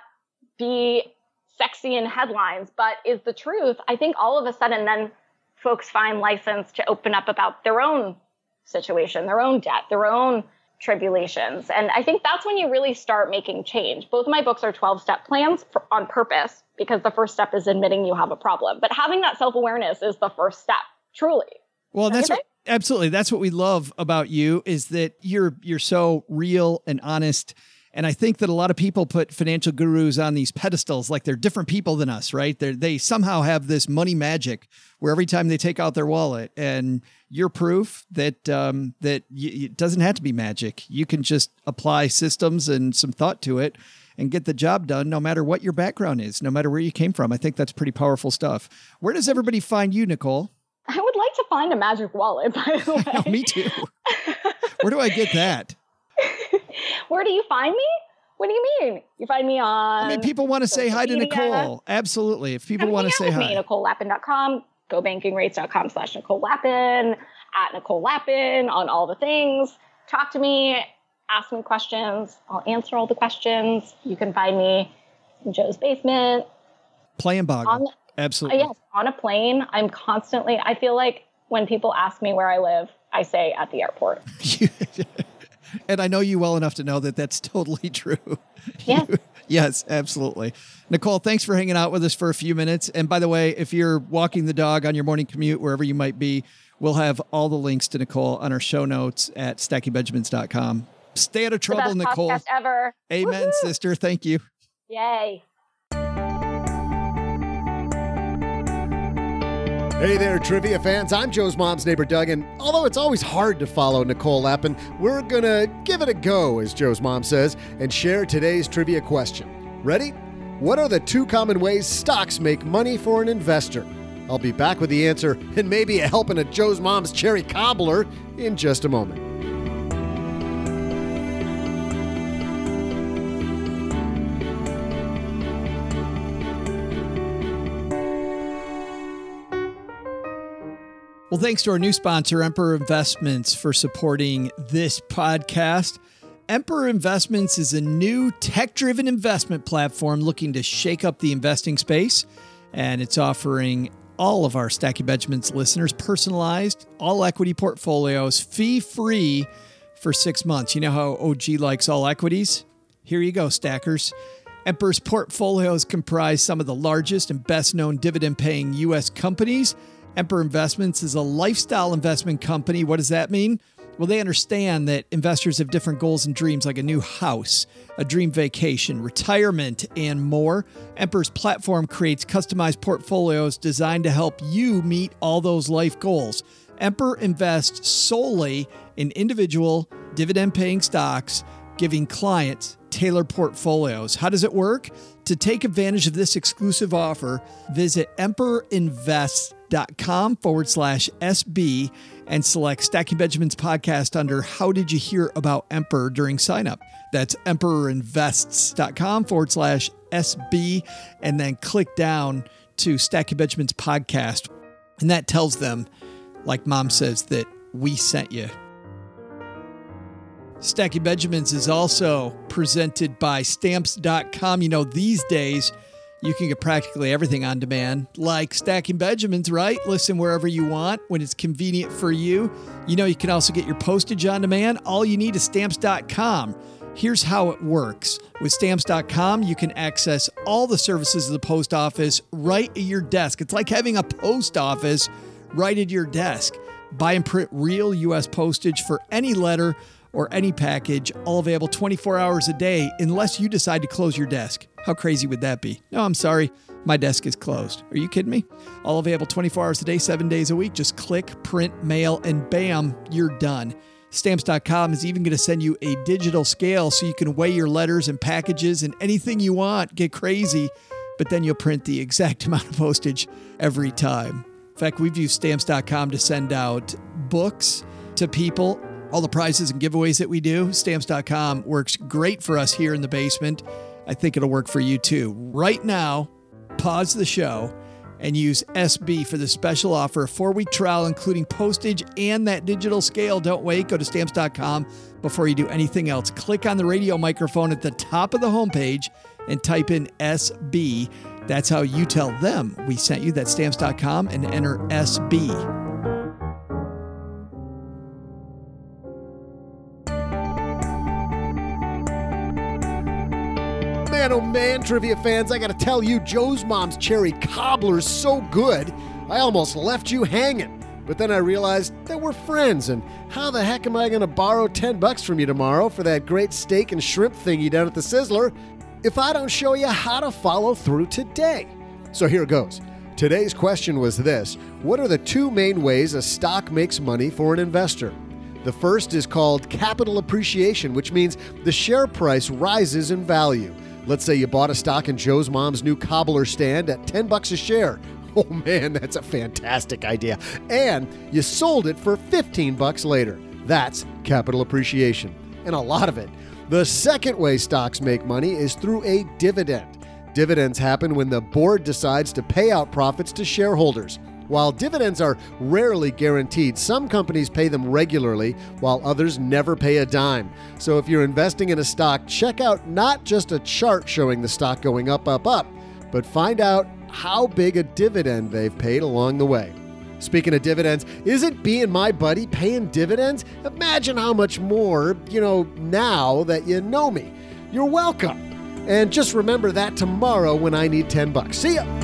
be sexy in headlines, but is the truth. I think all of a sudden then folks find license to open up about their own situation, their own debt, their own tribulations. And I think that's when you really start making change. Both of my books are twelve-step plans for, on purpose, because the first step is admitting you have a problem. But having that self-awareness is the first step, truly. Well, Don't that's you what, absolutely. That's what we love about you is that you're you're so real and honest. And I think that a lot of people put financial gurus on these pedestals like they're different people than us, right? They they somehow have this money magic where every time they take out their wallet, and you're proof that um, that y- it doesn't have to be magic. You can just apply systems and some thought to it and get the job done, no matter what your background is, no matter where you came from. I think that's pretty powerful stuff. Where does everybody find you, Nicole? I would like to find a magic wallet, by the way. Oh, me too. Where do I get that? Where do you find me? What do you mean? You find me on... I mean, people want to say hi to media. Nicole. Absolutely. If people Come want to hang say out with hi. me, Nicole Lappin dot com, go banking rates dot com slash Nicole Lappin, at Nicole Lappin on all the things. Talk to me, ask me questions. I'll answer all the questions. You can find me in Joe's basement. Playing Boggle. On, Absolutely. yes, on a plane. I'm constantly... I feel like when people ask me where I live, I say at the airport. And I know you well enough to know that that's totally true. Yeah. Yes, absolutely. Nicole, thanks for hanging out with us for a few minutes. And by the way, if you're walking the dog on your morning commute, wherever you might be, we'll have all the links to Nicole on our show notes at stacking benjamins dot com. Stay out of trouble, the best Nicole. podcast ever. Amen, Woo-hoo. sister. Thank you. Yay. Hey there, trivia fans. I'm Joe's mom's neighbor, Doug, and although it's always hard to follow Nicole Lappin, we're gonna give it a go, as Joe's mom says, and share today's trivia question. Ready? What are the two common ways stocks make money for an investor? I'll be back with the answer and maybe a helping at Joe's mom's cherry cobbler in just a moment. Well, thanks to our new sponsor, Emperor Investments, for supporting this podcast. Emperor Investments is a new tech-driven investment platform looking to shake up the investing space, and it's offering all of our Stacking Benjamins listeners personalized, all-equity portfolios, fee-free for six months. You know how O G likes all equities? Here you go, stackers. Emperor's portfolios comprise some of the largest and best-known dividend-paying U S companies. Emperor Investments is a lifestyle investment company. What does that mean? Well, they understand that investors have different goals and dreams, like a new house, a dream vacation, retirement, and more. Emperor's platform creates customized portfolios designed to help you meet all those life goals. Emperor invests solely in individual dividend-paying stocks, giving clients tailored portfolios. How does it work? To take advantage of this exclusive offer, visit emperorinvest.com forward slash SB and select Stacking Benjamins podcast under How Did You Hear About Emperor during sign up. That's emperorinvests.com forward slash SB and then click down to Stacking Benjamins podcast. And that tells them, like Mom says, that we sent you. Stacking Benjamins is also presented by Stamps dot com. You know, these days, you can get practically everything on demand, like Stacking Benjamins, right? Listen wherever you want, when it's convenient for you. You know, you can also get your postage on demand. All you need is Stamps dot com. Here's how it works. With Stamps dot com, you can access all the services of the post office right at your desk. It's like having a post office right at your desk. Buy and print real U S postage for any letter or any package, all available twenty-four hours a day, unless you decide to close your desk. How crazy would that be? No, I'm sorry. My desk is closed. Are you kidding me? All available twenty-four hours a day, seven days a week. Just click, print, mail, and bam, you're done. Stamps dot com is even going to send you a digital scale so you can weigh your letters and packages and anything you want. Get crazy, but then you'll print the exact amount of postage every time. In fact, we've used Stamps dot com to send out books to people. All the prizes and giveaways that we do, Stamps dot com works great for us here in the basement. I think it'll work for you too. Right now, pause the show and use S B for the special offer, a four-week trial, including postage and that digital scale. Don't wait. Go to Stamps dot com before you do anything else. Click on the radio microphone at the top of the homepage and type in S B. That's how you tell them we sent you. That's Stamps dot com and enter S B. Man, oh man, trivia fans, I gotta tell you, Joe's Mom's cherry cobbler's so good, I almost left you hanging. But then I realized that we're friends, and how the heck am I gonna borrow ten bucks from you tomorrow for that great steak and shrimp thingy down at the Sizzler if I don't show you how to follow through today? So here goes. Today's question was this: what are the two main ways a stock makes money for an investor? The first is called capital appreciation, which means the share price rises in value. Let's say you bought a stock in Joe's Mom's new cobbler stand at ten bucks a share. Oh man, that's a fantastic idea. And you sold it for fifteen bucks later. That's capital appreciation, and a lot of it. The second way stocks make money is through a dividend. Dividends happen when the board decides to pay out profits to shareholders. While dividends are rarely guaranteed, some companies pay them regularly, while others never pay a dime. So if you're investing in a stock, check out not just a chart showing the stock going up, up, up, but find out how big a dividend they've paid along the way. Speaking of dividends, isn't being my buddy paying dividends? Imagine how much more, you know, now that you know me. You're welcome. And just remember that tomorrow when I need ten bucks. See ya.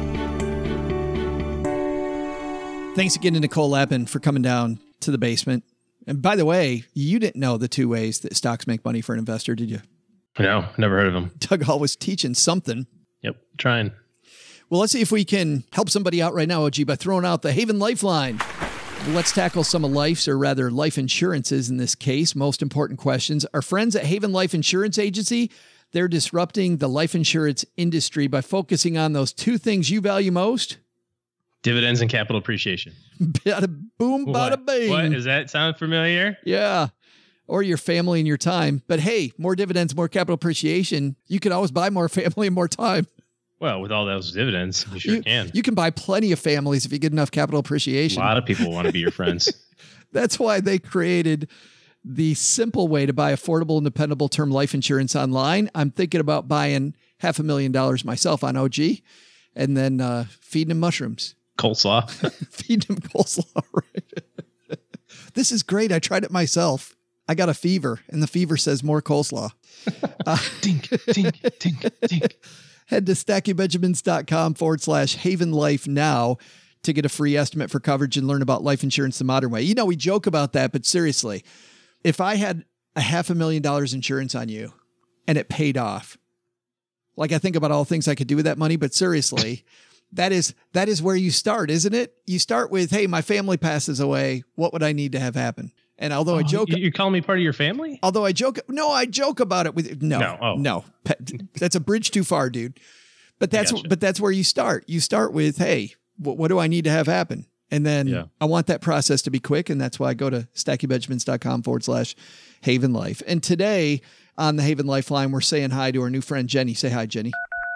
Thanks again to Nicole Lappin for coming down to the basement. And by the way, you didn't know the two ways that stocks make money for an investor, did you? No, never heard of them. Doug Hall was teaching something. Yep, trying. Well, let's see if we can help somebody out right now, O G, by throwing out the Haven Lifeline. Let's tackle some of life's, or rather life insurances in this case, most important questions. Our friends at Haven Life Insurance Agency, they're disrupting the life insurance industry by focusing on those two things you value most. Dividends and capital appreciation. Bada boom, bada what? bing. What? Does that sound familiar? Yeah. Or your family and your time. But hey, more dividends, more capital appreciation. You can always buy more family and more time. Well, with all those dividends, you sure you, can. You can buy plenty of families if you get enough capital appreciation. A lot of people want to be your friends. That's why they created the simple way to buy affordable and dependable term life insurance online. I'm thinking about buying half a million dollars myself on O G and then uh, feeding him mushrooms. Coleslaw. Feeding him coleslaw, right? This is great. I tried it myself. I got a fever, and the fever says more coleslaw. Uh, dink, dink, dink, dink. Head to stackingbenjamins.com forward slash Haven Life now to get a free estimate for coverage and learn about life insurance the modern way. You know, we joke about that, but seriously, if I had a half a million dollars insurance on you and it paid off, like I think about all the things I could do with that money, but seriously, that is, that is where you start, isn't it? You start with, hey, my family passes away. What would I need to have happen? And although oh, I joke, you're calling me part of your family? Although I joke, no, I joke about it with no, no, oh. no. That's a bridge too far, dude. But that's gotcha. but that's where you start. You start with, hey, what, what do I need to have happen? And then yeah. I want that process to be quick, and that's why I go to stackingbenjamins.com forward slash Haven Life. And today on the Haven Lifeline, we're saying hi to our new friend Jenny. Say hi, Jenny.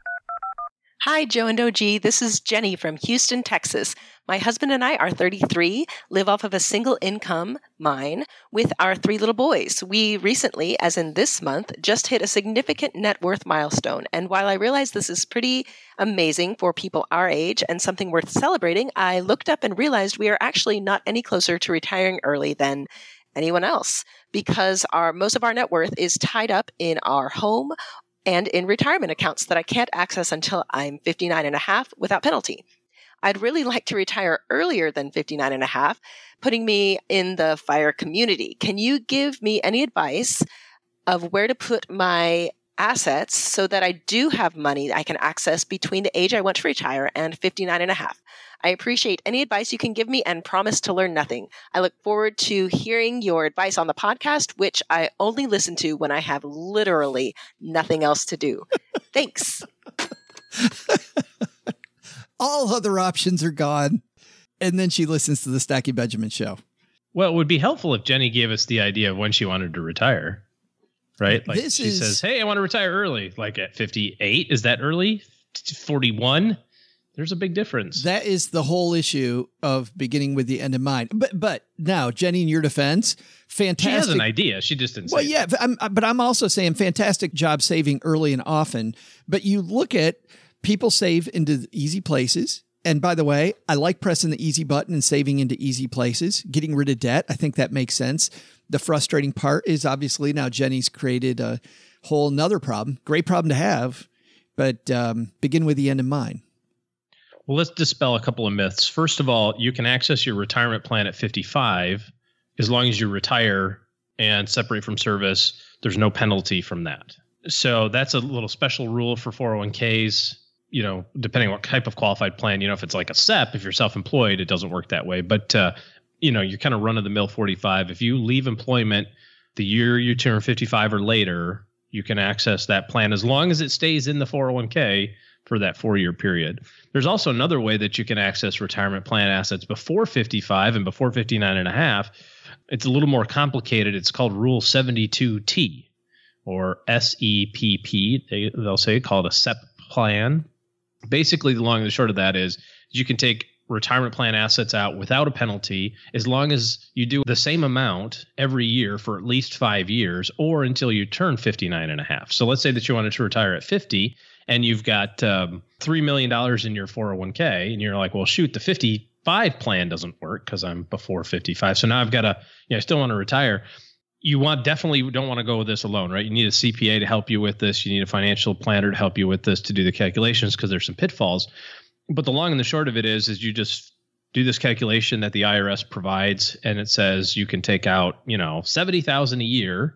Hi, Joe and O G. This is Jenny from Houston, Texas. My husband and I are thirty-three, live off of a single income, mine, with our three little boys. We recently, as in this month, just hit a significant net worth milestone. And while I realize this is pretty amazing for people our age and something worth celebrating, I looked up and realized we are actually not any closer to retiring early than anyone else, because our most of our net worth is tied up in our home and in retirement accounts that I can't access until I'm fifty-nine and a half without penalty. I'd really like to retire earlier than fifty-nine and a half, putting me in the FIRE community. Can you give me any advice of where to put my assets so that I do have money I can access between the age I want to retire and fifty-nine and a half? I appreciate any advice you can give me and promise to learn nothing. I look forward to hearing your advice on the podcast, which I only listen to when I have literally nothing else to do. Thanks. All other options are gone. And then she listens to the Stacking Benjamin show. Well, it would be helpful if Jenny gave us the idea of when she wanted to retire, right? Like this she is, says, hey, I want to retire early, like at fifty-eight. Is that early? forty-one? There's a big difference. That is the whole issue of beginning with the end in mind. But but now, Jenny, in your defense, fantastic. She has an idea. She just didn't say Well, yeah, but I'm, but I'm also saying fantastic job saving early and often. But you look at people save into easy places. And by the way, I like pressing the easy button and saving into easy places, getting rid of debt. I think that makes sense. The frustrating part is obviously now Jenny's created a whole nother problem. Great problem to have, but um, begin with the end in mind. Well, let's dispel a couple of myths. First of all, you can access your retirement plan at fifty-five as long as you retire and separate from service. There's no penalty from that. So that's a little special rule for four oh one k's, you know, depending on what type of qualified plan. You know, if it's like a S E P, if you're self-employed, it doesn't work that way. But, uh, you know, you're kind of run-of-the-mill forty-five. If you leave employment the year you turn fifty-five or later, you can access that plan as long as it stays in the four oh one k for that four-year period. There's also another way that you can access retirement plan assets before fifty-five and before fifty-nine and a half. It's a little more complicated. It's called Rule seventy-two T or S E P P. They, they'll say call it a S E P plan. Basically, the long and the short of that is you can take retirement plan assets out without a penalty as long as you do the same amount every year for at least five years or until you turn fifty-nine and a half. So let's say that you wanted to retire at fifty and you've got um, three million dollars in your four oh one k and you're like, well, shoot, the fifty-five plan doesn't work because I'm before fifty-five. So now I've got to, you know, I still want to retire. You want definitely don't want to go with this alone, right? You need a C P A to help you with this. You need a financial planner to help you with this to do the calculations because there's some pitfalls. But the long and the short of it is, is you just do this calculation that the I R S provides, and it says you can take out, you know, seventy thousand dollars a year.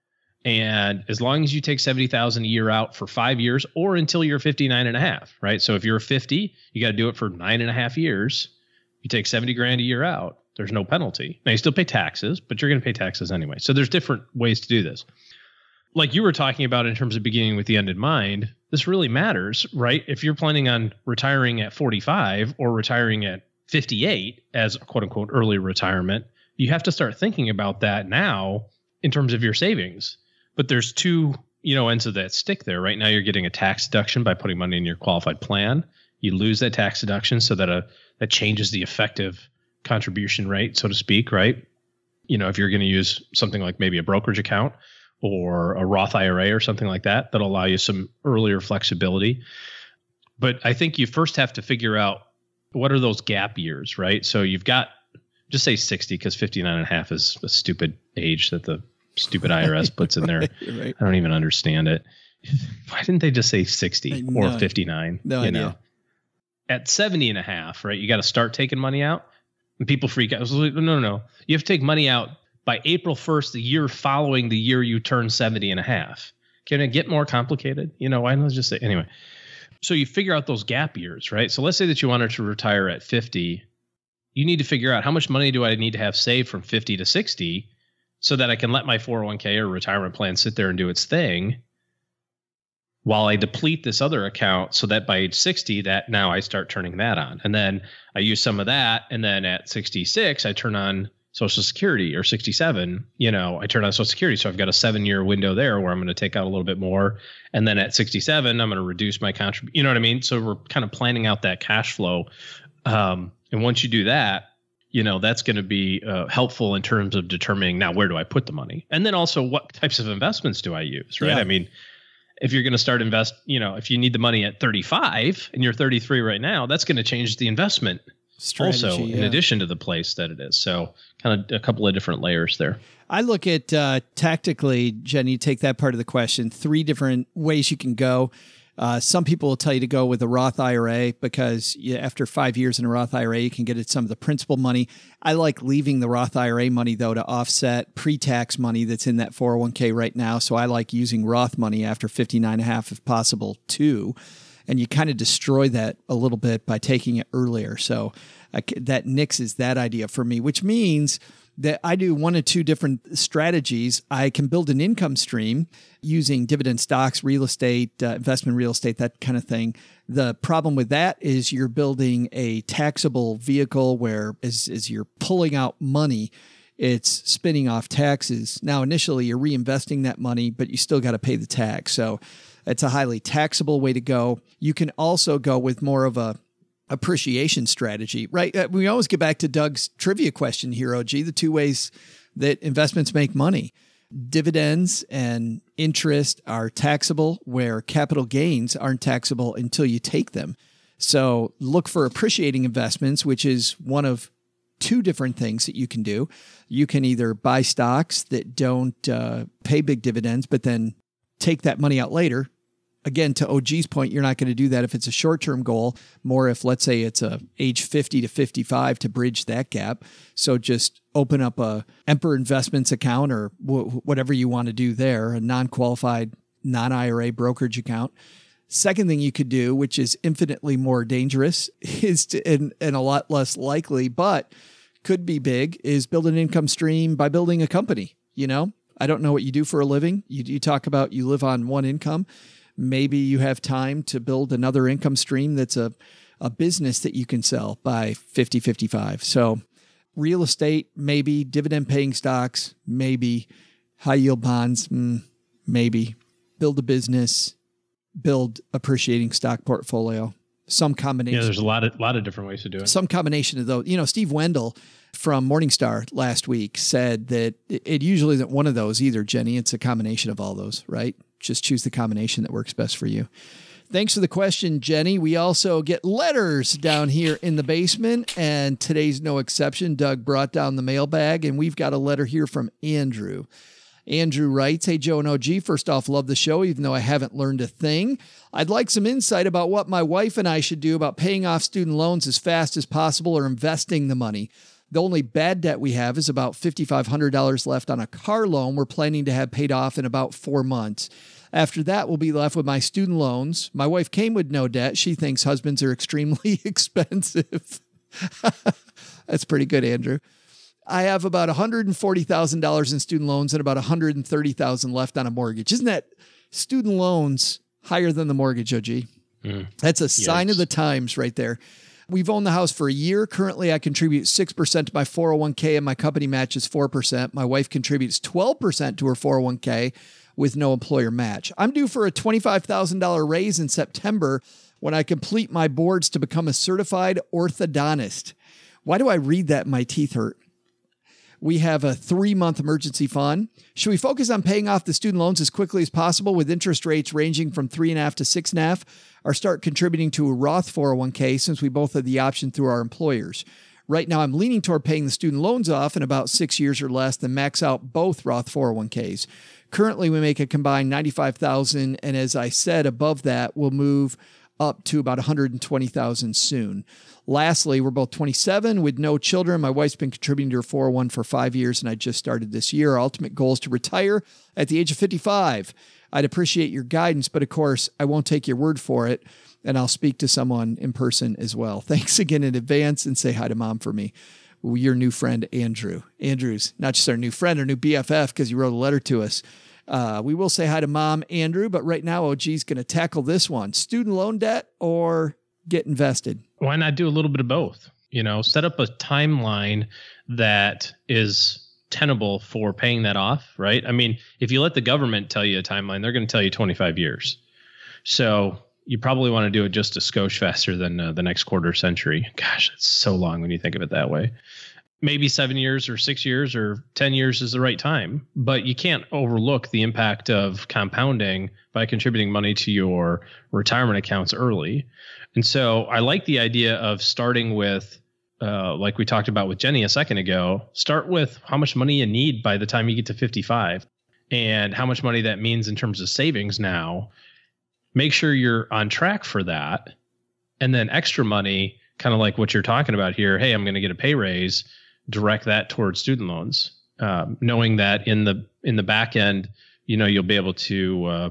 And as long as you take seventy thousand dollars a year out for five years or until you're fifty-nine and a half, right? So if you're fifty, you got to do it for nine and a half years. You take seventy grand a year out. There's no penalty. Now you still pay taxes, but you're going to pay taxes anyway. So there's different ways to do this. Like you were talking about in terms of beginning with the end in mind, this really matters, right? If you're planning on retiring at forty-five or retiring at fifty-eight as a quote unquote early retirement, you have to start thinking about that now in terms of your savings. But there's two you know, ends of that stick there. Right now you're getting a tax deduction by putting money in your qualified plan. You lose that tax deduction, so that a that changes the effective contribution rate, so to speak, right? You know, if you're going to use something like maybe a brokerage account or a Roth I R A or something like that, that'll allow you some earlier flexibility. But I think you first have to figure out what are those gap years, right? So you've got, just say sixty, because fifty-nine and a half is a stupid age that the stupid I R S puts in there. Right. I don't even understand it. Why didn't they just say sixty or no, fifty-nine? No you idea. know? At seventy and a half, right? You got to start taking money out. And people freak out. I was like, no, no, no. You have to take money out by April first, the year following the year you turn seventy and a half. Can it get more complicated? You know, why not just say, anyway. So you figure out those gap years, right? So let's say that you wanted to retire at fifty. You need to figure out how much money do I need to have saved from fifty to sixty so that I can let my four oh one k or retirement plan sit there and do its thing while I deplete this other account, so that by age sixty, that now I start turning that on. And then I use some of that. And then at sixty-six, I turn on Social Security, or sixty-seven, you know, I turn on Social Security. So I've got a seven year window there where I'm going to take out a little bit more. And then at sixty-seven, I'm going to reduce my contribution. You know what I mean? So we're kind of planning out that cash flow. Um, and once you do that, you know, that's going to be uh, helpful in terms of determining now, where do I put the money? And then also, what types of investments do I use? Right. Yeah. I mean, if you're going to start invest, you know, if you need the money at thirty-five and you're thirty-three right now, that's going to change the investment strategy, also, yeah. in addition to the place that it is. So kind of a couple of different layers there. I look at uh, tactically, Jenny, take that part of the question, three different ways you can go. Uh, some people will tell you to go with a Roth I R A because you, after five years in a Roth I R A, you can get at some of the principal money. I like leaving the Roth I R A money, though, to offset pre-tax money that's in that four oh one k right now. So I like using Roth money after fifty-nine and a half if possible, too. And you kind of destroy that a little bit by taking it earlier. So uh, that nixes that idea for me, which means that I do one or two different strategies. I can build an income stream using dividend stocks, real estate, uh, investment real estate, that kind of thing. The problem with that is you're building a taxable vehicle where as, as you're pulling out money, it's spinning off taxes. Now, initially, you're reinvesting that money, but you still got to pay the tax. So it's a highly taxable way to go. You can also go with more of a appreciation strategy, right? Uh, we always get back to Doug's trivia question here, O G, the two ways that investments make money. Dividends and interest are taxable, where capital gains aren't taxable until you take them. So look for appreciating investments, which is one of two different things that you can do. You can either buy stocks that don't uh, pay big dividends, but then take that money out later. Again, to O G's point, you're not going to do that if it's a short-term goal, more if, let's say, it's a age fifty to fifty-five to bridge that gap. So just open up a Emperor Investments account or w- whatever you want to do there, a non-qualified, non-I R A brokerage account. Second thing you could do, which is infinitely more dangerous, is to, and, and a lot less likely, but could be big, is build an income stream by building a company. You know, I don't know what you do for a living. You, you talk about you live on one income. Maybe you have time to build another income stream that's a, a business that you can sell by fifty, fifty-five. So real estate, maybe. Dividend paying stocks, maybe. High yield bonds, mm, maybe. Build a business, build appreciating stock portfolio. Some combination. Yeah, there's a lot of lot of different ways to do it. Some combination of those. You know, Steve Wendell from Morningstar last week said that it usually isn't one of those either, Jenny. It's a combination of all those, right? Just choose the combination that works best for you. Thanks for the question, Jenny. We also get letters down here in the basement, and today's no exception. Doug brought down the mailbag, and we've got a letter here from Andrew. Andrew writes, "Hey, Joe and O G, first off, love the show, even though I haven't learned a thing. I'd like some insight about what my wife and I should do about paying off student loans as fast as possible or investing the money. The only bad debt we have is about five thousand five hundred dollars left on a car loan we're planning to have paid off in about four months. After that, we'll be left with my student loans. My wife came with no debt. She thinks husbands are extremely expensive." That's pretty good, Andrew. "I have about one hundred forty thousand dollars in student loans and about one hundred thirty thousand dollars left on a mortgage." Isn't that student loans higher than the mortgage, O G? Mm. That's a sign Yikes. Of the times right there. "We've owned the house for a year. Currently, I contribute six percent to my four oh one k and my company matches four percent. My wife contributes twelve percent to her four oh one k with no employer match. I'm due for a twenty-five thousand dollars raise in September when I complete my boards to become a certified orthodontist. Why do I read that and my teeth hurt? We have a three-month emergency fund. Should we focus on paying off the student loans as quickly as possible with interest rates ranging from three and a half to six and a half, or start contributing to a Roth four oh one k since we both have the option through our employers? Right now, I'm leaning toward paying the student loans off in about six years or less, then max out both Roth four oh one k's. Currently, we make a combined ninety-five thousand dollars, and as I said, above that, we'll move up to about one hundred twenty thousand dollars soon. Lastly, we're both twenty-seven with no children. My wife's been contributing to her four oh one for five years, and I just started this year. Our ultimate goal is to retire at the age of fifty-five. I'd appreciate your guidance, but of course, I won't take your word for it, and I'll speak to someone in person as well. Thanks again in advance, and say hi to Mom for me. Your new friend, Andrew. Andrew's not just our new friend, our new B F F, because he wrote a letter to us. Uh, we will say hi to Mom, Andrew, but right now, O G's going to tackle this one. Student loan debt or get invested? Why not do a little bit of both? You know, set up a timeline that is tenable for paying that off, right? I mean, if you let the government tell you a timeline, they're going to tell you twenty-five years. So you probably want to do it just a skosh faster than uh, the next quarter century. Gosh, it's so long when you think of it that way. Maybe seven years or six years or ten years is the right time, but you can't overlook the impact of compounding by contributing money to your retirement accounts early. And so I like the idea of starting with, uh, like we talked about with Jenny a second ago, start with how much money you need by the time you get to fifty-five and how much money that means in terms of savings now. Make sure you're on track for that. And then extra money, kind of like what you're talking about here. Hey, I'm going to get a pay raise. Direct that towards student loans, um, knowing that in the in the back end, you know, you'll be able to uh,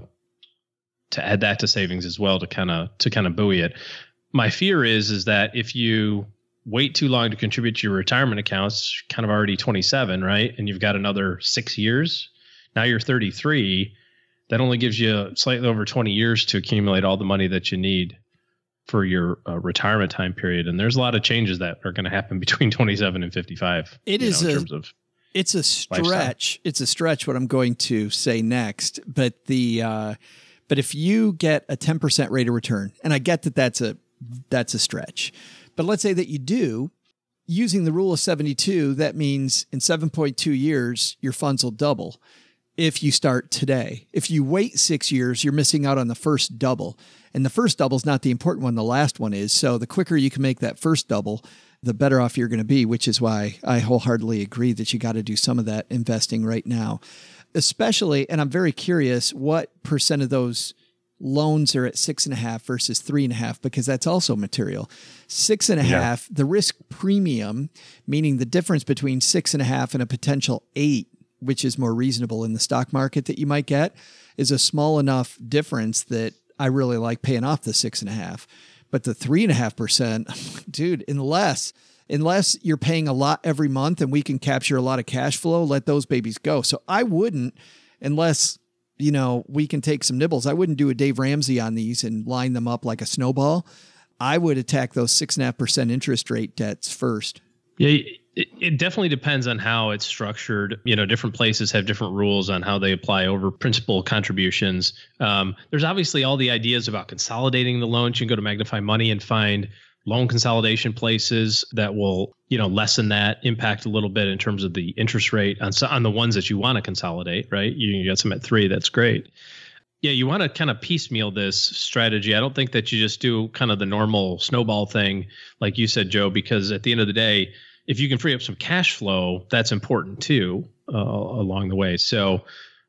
to add that to savings as well to kind of to kind of buoy it. My fear is is that if you wait too long to contribute to your retirement accounts, kind of already twenty-seven, right, and you've got another six years. Now you're thirty-three. That only gives you slightly over twenty years to accumulate all the money that you need for your uh, retirement time period. And there's a lot of changes that are going to happen between twenty-seven and fifty-five. It is know, in a, terms of it's a stretch. Lifestyle. It's a stretch what I'm going to say next, but the, uh, but if you get a ten percent rate of return, and I get that that's a, that's a stretch, but let's say that you do, using the rule of seventy-two, that means in seven point two years, your funds will double. If you start today. If you wait six years, you're missing out on the first double. And the first double is not the important one. The last one is. So the quicker you can make that first double, the better off you're going to be, which is why I wholeheartedly agree that you got to do some of that investing right now. Especially, and I'm very curious, what percent of those loans are at six and a half versus three and a half, because that's also material. Six and a yeah. half, the risk premium, meaning the difference between six and a half and a potential eight, which is more reasonable in the stock market that you might get, is a small enough difference that I really like paying off the six and a half. But the three and a half percent, dude, unless unless you're paying a lot every month and we can capture a lot of cash flow, let those babies go. So I wouldn't, unless, you know, we can take some nibbles. I wouldn't do a Dave Ramsey on these and line them up like a snowball. I would attack those six and a half percent interest rate debts first. Yeah. It, it definitely depends on how it's structured. You know, different places have different rules on how they apply over principal contributions. Um, there's obviously all the ideas about consolidating the loans. You can go to Magnify Money and find loan consolidation places that will, you know, lessen that impact a little bit in terms of the interest rate on, on the ones that you want to consolidate, right? You, you got some at three. That's great. Yeah, you want to kind of piecemeal this strategy. I don't think that you just do kind of the normal snowball thing, like you said, Joe, because at the end of the day, if you can free up some cash flow, that's important too, uh, along the way. So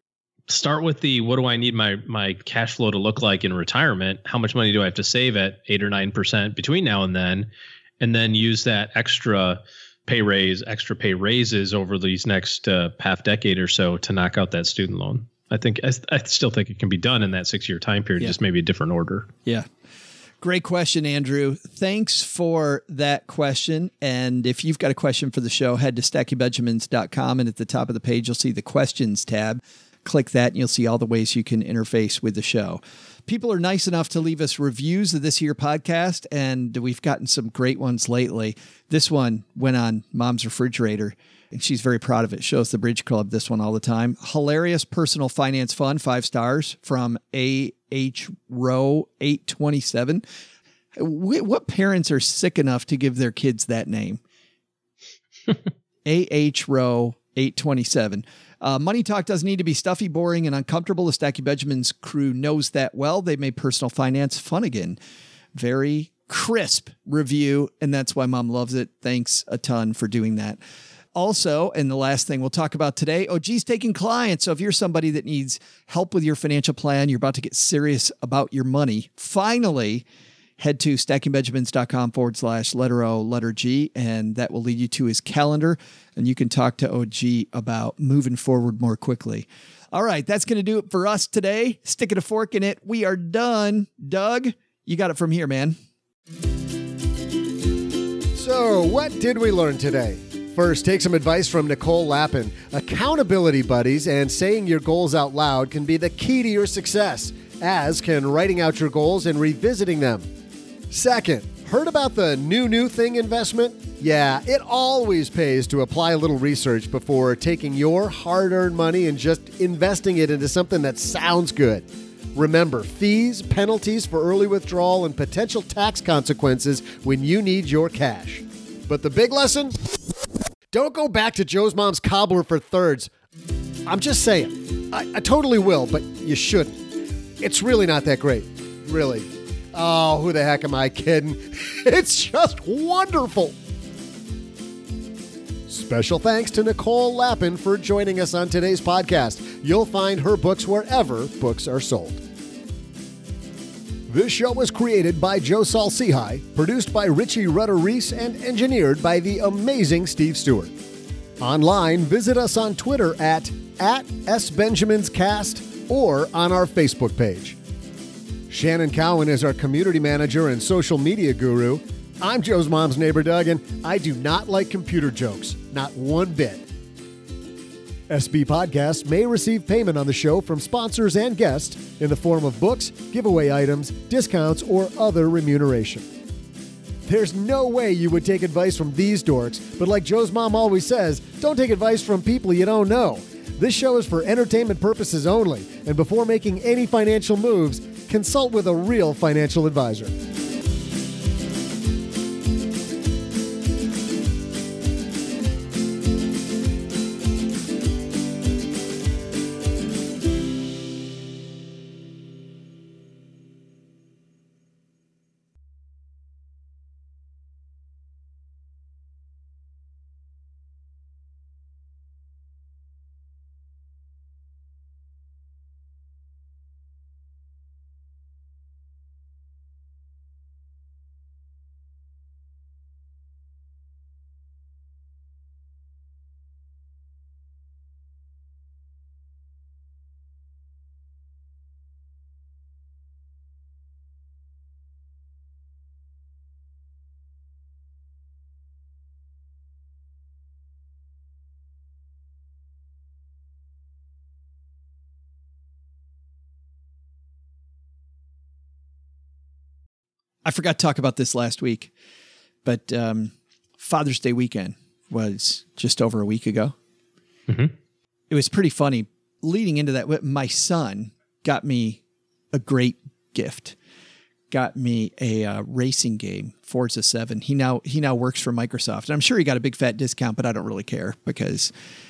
start with the, what do I need my my cash flow to look like in retirement? How much money do I have to save at eight or nine percent between now and then? And then use that extra pay raise, extra pay raises over these next uh, half decade or so to knock out that student loan. I think, I, I still think it can be done in that six year time period, yeah. just maybe a different order. Yeah. Great question, Andrew. Thanks for that question. And if you've got a question for the show, head to stacky benjamins dot com. And at the top of the page, you'll see the questions tab. Click that and you'll see all the ways you can interface with the show. People are nice enough to leave us reviews of this here podcast, and we've gotten some great ones lately. This one went on Mom's refrigerator. and she's very proud of it. Shows the Bridge Club this one all the time. Hilarious personal finance fun, five stars from A H Row eight twenty-seven. What parents are sick enough to give their kids that name? A H Row eight twenty-seven. Uh, Money Talk doesn't need to be stuffy, boring, and uncomfortable. The Stacking Benjamins crew knows that well. They made personal finance fun again. Very crisp review, and that's why Mom loves it. Thanks a ton for doing that. Also, and the last thing we'll talk about today, O G's taking clients. So if you're somebody that needs help with your financial plan, you're about to get serious about your money, finally, head to stackingbenjamins.com forward slash letter O, letter G, and that will lead you to his calendar, and you can talk to O G about moving forward more quickly. All right, that's going to do it for us today. Sticking a fork in it. We are done. Doug, you got it from here, man. So, what did we learn today? First, take some advice from Nicole Lappin. Accountability buddies and saying your goals out loud can be the key to your success, as can writing out your goals and revisiting them. Second, heard about the new new thing investment? Yeah, it always pays to apply a little research before taking your hard-earned money and just investing it into something that sounds good. Remember, fees, penalties for early withdrawal, and potential tax consequences when you need your cash. But the big lesson? Don't go back to Joe's Mom's cobbler for thirds. I'm just saying. I, I totally will, but you shouldn't. It's really not that great. Really. Oh, who the heck am I kidding? It's just wonderful. Special thanks to Nicole Lappin for joining us on today's podcast. You'll find her books wherever books are sold. This show was created by Joe Saul-Sehy, produced by Richie Rutter-Reese, and engineered by the amazing Steve Stewart. Online, visit us on Twitter at, at SBenjaminsCast or on our Facebook page. Shannon Cowan is our community manager and social media guru. I'm Joe's mom's neighbor, Doug, and I do not like computer jokes. Not one bit. S B Podcasts may receive payment on the show from sponsors and guests in the form of books, giveaway items, discounts, or other remuneration. There's no way you would take advice from these dorks, but like Joe's mom always says, don't take advice from people you don't know. This show is for entertainment purposes only, and before making any financial moves, consult with a real financial advisor. I forgot to talk about this last week, but um, Father's Day weekend was just over a week ago. Mm-hmm. It was pretty funny. Leading into that, my son got me a great gift. Got me a uh, racing game, Forza seven. He now he now works for Microsoft, and I'm sure he got a big fat discount, but I don't really care because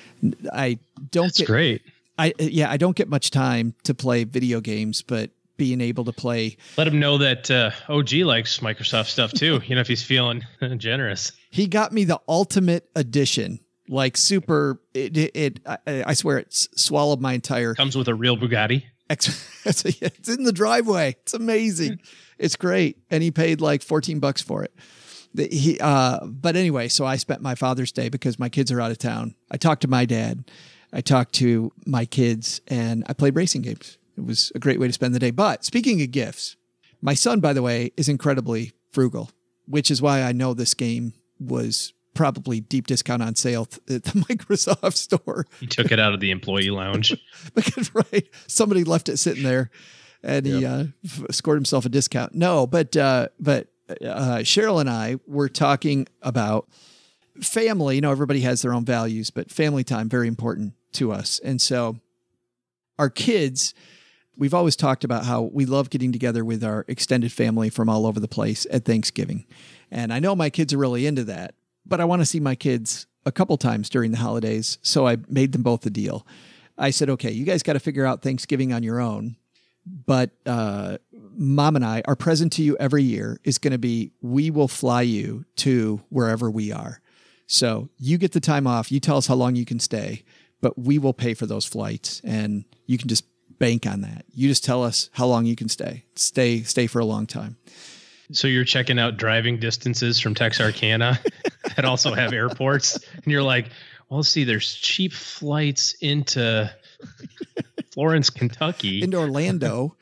I don't That's get great. I yeah I don't get much time to play video games, but being able to play. Let him know that uh, O G likes Microsoft stuff too. You know, if he's feeling generous. He got me the Ultimate Edition, like super. It, it, it I, I swear, it swallowed my entire. Comes with a real Bugatti. It's, it's in the driveway. It's amazing. It's great, and he paid like fourteen bucks for it. The, he, uh, but anyway, so I spent my Father's Day because my kids are out of town. I talked to my dad. I talked to my kids, and I played racing games. It was a great way to spend the day. But speaking of gifts, my son, by the way, is incredibly frugal, which is why I know this game was probably deep discount on sale at the Microsoft store. He took it out of the employee lounge. Because, right, somebody left it sitting there, and he yep. uh, scored himself a discount. No, but uh, but uh, Cheryl and I were talking about family, you know, everybody has their own values, but family time, very important to us. And so our kids, we've always talked about how we love getting together with our extended family from all over the place at Thanksgiving. And I know my kids are really into that, but I want to see my kids a couple times during the holidays. So I made them both a deal. I said, okay, you guys got to figure out Thanksgiving on your own. But uh, Mom and I, our present to you every year is going to be, we will fly you to wherever we are. So you get the time off. You tell us how long you can stay, but we will pay for those flights, and you can just bank on that. You just tell us how long you can stay. Stay, stay for a long time. So you're checking out driving distances from Texarkana that also have airports, and you're like, well, see, there's cheap flights into Florence, Kentucky. Into Orlando.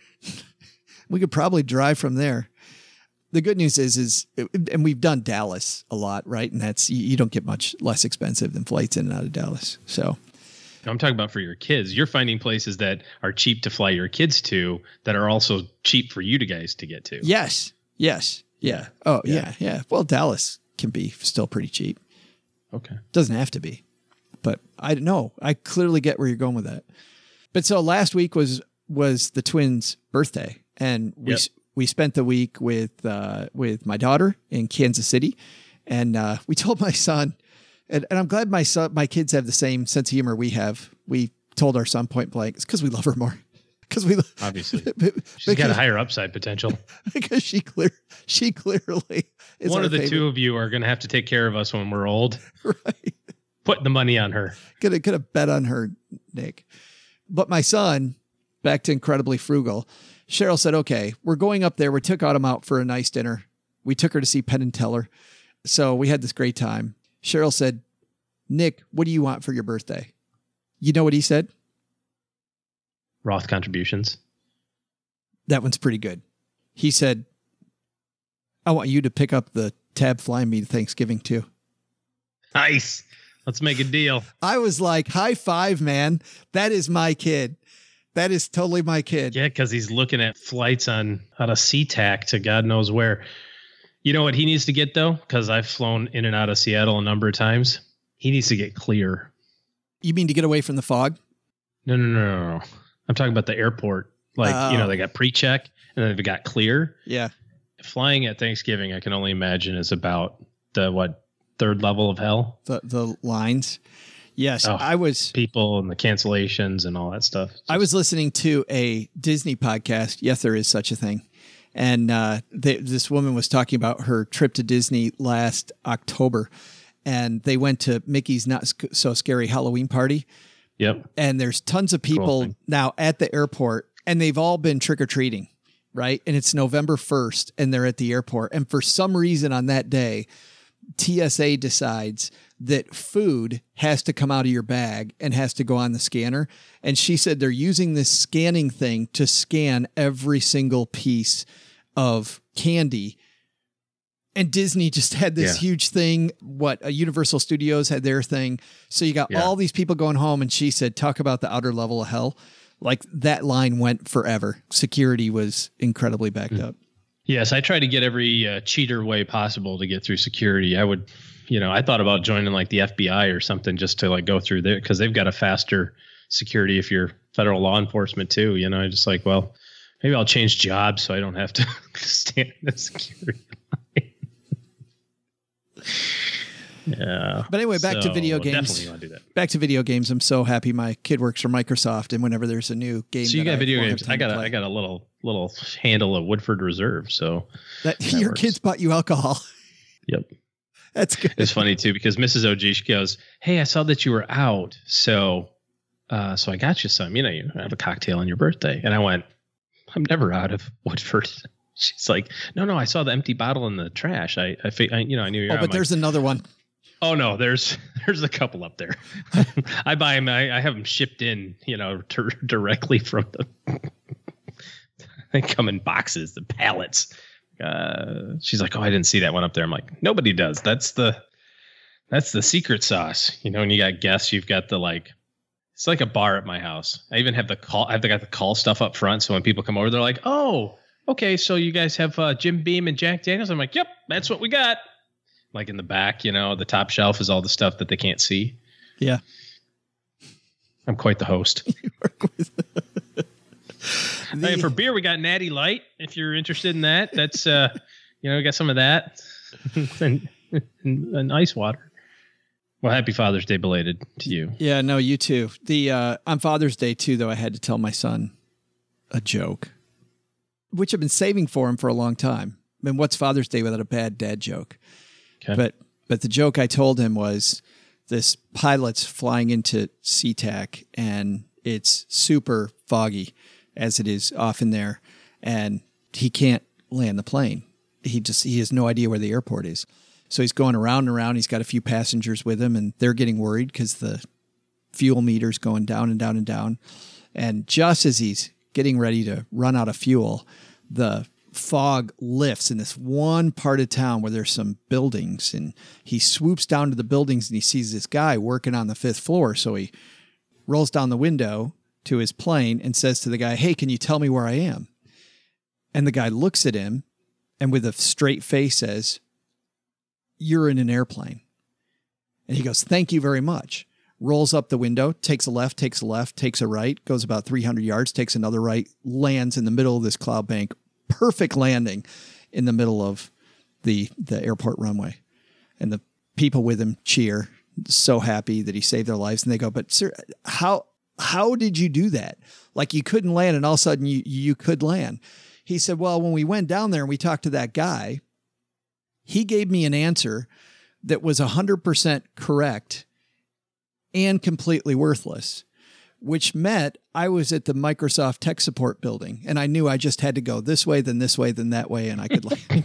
We could probably drive from there. The good news is, is, and we've done Dallas a lot, right? And that's, you don't get much less expensive than flights in and out of Dallas. So I'm talking about for your kids. You're finding places that are cheap to fly your kids to that are also cheap for you to guys to get to. Yes. Yes. Yeah. Oh, yeah. Yeah. yeah. Well, Dallas can be still pretty cheap. Okay. Doesn't have to be, but I don't know. I clearly get where you're going with that. But so last week was, was the twins' birthday, and we, yep. we spent the week with, uh, with my daughter in Kansas City. And, uh, we told my son, and, and I'm glad my son, my kids have the same sense of humor we have. We told our son point blank, it's because we love her more. Because we obviously she's because, got a higher upside potential. Because she clear she clearly is one of the favorite. Two of you are going to have to take care of us when we're old. Right. Put the money on her. Could have could have bet on her, Nick. But my son, back to incredibly frugal. Cheryl said, "Okay, we're going up there." We took Autumn out for a nice dinner. We took her to see Penn and Teller, so we had this great time. Cheryl said, "Nick, what do you want for your birthday?" You know what he said? Roth contributions. That one's pretty good. He said, "I want you to pick up the tab fly me to Thanksgiving too." Nice. Let's make a deal. I was like, high five, man. That is my kid. That is totally my kid. Yeah, because he's looking at flights on out of SeaTac to God knows where. You know what he needs to get, though? Because I've flown in and out of Seattle a number of times. He needs to get clear. You mean to get away from the fog? No, no, no, no, no. I'm talking about the airport. Like, oh. you know, they got pre-check and then they got clear. Yeah. Flying at Thanksgiving, I can only imagine, is about the, what, third level of hell? The the lines. Yes. Oh, I was. People and the cancellations and all that stuff. Just, I was listening to a Disney podcast. Yes, there is such a thing. And uh, they, this woman was talking about her trip to Disney last October. And they went to Mickey's Not So Scary Halloween Party. Yep. And there's tons of people cool now at the airport, and they've all been trick-or-treating, right? And it's November first, and they're at the airport. And for some reason on that day, T S A decides that food has to come out of your bag and has to go on the scanner. And she said they're using this scanning thing to scan every single piece of candy. And Disney just had this yeah. huge thing. What, uh, Universal Studios had their thing. So you got yeah. all these people going home, and she said, talk about the outer level of hell. Like, that line went forever. Security was incredibly backed mm. up. Yes, I try to get every uh, cheater way possible to get through security. I would, you know, I thought about joining like the F B I or something just to like go through there, because they've got a faster security if you're federal law enforcement too. You know, I just like, well, maybe I'll change jobs so I don't have to stand in the security line. Yeah. But anyway, back so to video games. Definitely want to do that. Back to video games. I'm so happy my kid works for Microsoft, and whenever there's a new game, so you got I video games. I got a, I got a little little handle of Woodford Reserve. So that, that your works. Kids bought you alcohol. Yep. That's good. It's funny too, because Missus O G, she goes, "Hey, I saw that you were out, so uh, so I got you some. You know, you have a cocktail on your birthday." And I went, "I'm never out of Woodford." She's like, "No, no, I saw the empty bottle in the trash. I, I, I you know, I knew you were." Oh, but I'm there's like, another one. Oh no, there's there's a couple up there. I buy them. I, I have them shipped in, you know, ter- directly from the. They come in boxes, the pallets. Uh, she's like, "Oh, I didn't see that one up there." I'm like, "Nobody does. That's the, that's the secret sauce." You know, when you got guests, you've got the like. It's like a bar at my house. I even have the call. I've got the call stuff up front, so when people come over, they're like, "Oh, okay, so you guys have uh, Jim Beam and Jack Daniels." I'm like, "Yep, that's what we got." like in the back, you know, the top shelf is all the stuff that they can't see. Yeah. I'm quite the host. The, hey, for beer, we got Natty Light. If you're interested in that, that's, uh, you know, we got some of that and, and, and ice water. Well, happy Father's Day belated to you. Yeah, no, you too. The uh, on Father's Day too, though, I had to tell my son a joke, which I've been saving for him for a long time. I mean, what's Father's Day without a bad dad joke? Okay. But but the joke I told him was this pilot's flying into SeaTac and it's super foggy as it is often there, and he can't land the plane. He just he has no idea where the airport is. So he's going around and around. He's got a few passengers with him, and they're getting worried because the fuel meter's going down and down and down. And just as he's getting ready to run out of fuel, the fog lifts in this one part of town where there's some buildings, and he swoops down to the buildings and he sees this guy working on the fifth floor. So he rolls down the window to his plane and says to the guy, "Hey, can you tell me where I am?" And the guy looks at him and with a straight face says, "You're in an airplane." And he goes, "Thank you very much." Rolls up the window, takes a left, takes a left, takes a right, goes about three hundred yards, takes another right, lands in the middle of this cloud bank. Perfect landing in the middle of the the airport runway. And the people with him cheer, so happy that he saved their lives. And they go, "But sir, how how did you do that? Like you couldn't land and all of a sudden you you could land." He said, "Well, when we went down there and we talked to that guy, he gave me an answer that was one hundred percent correct and completely worthless, which meant I was at the Microsoft tech support building and I knew I just had to go this way, then this way, then that way, and I could land."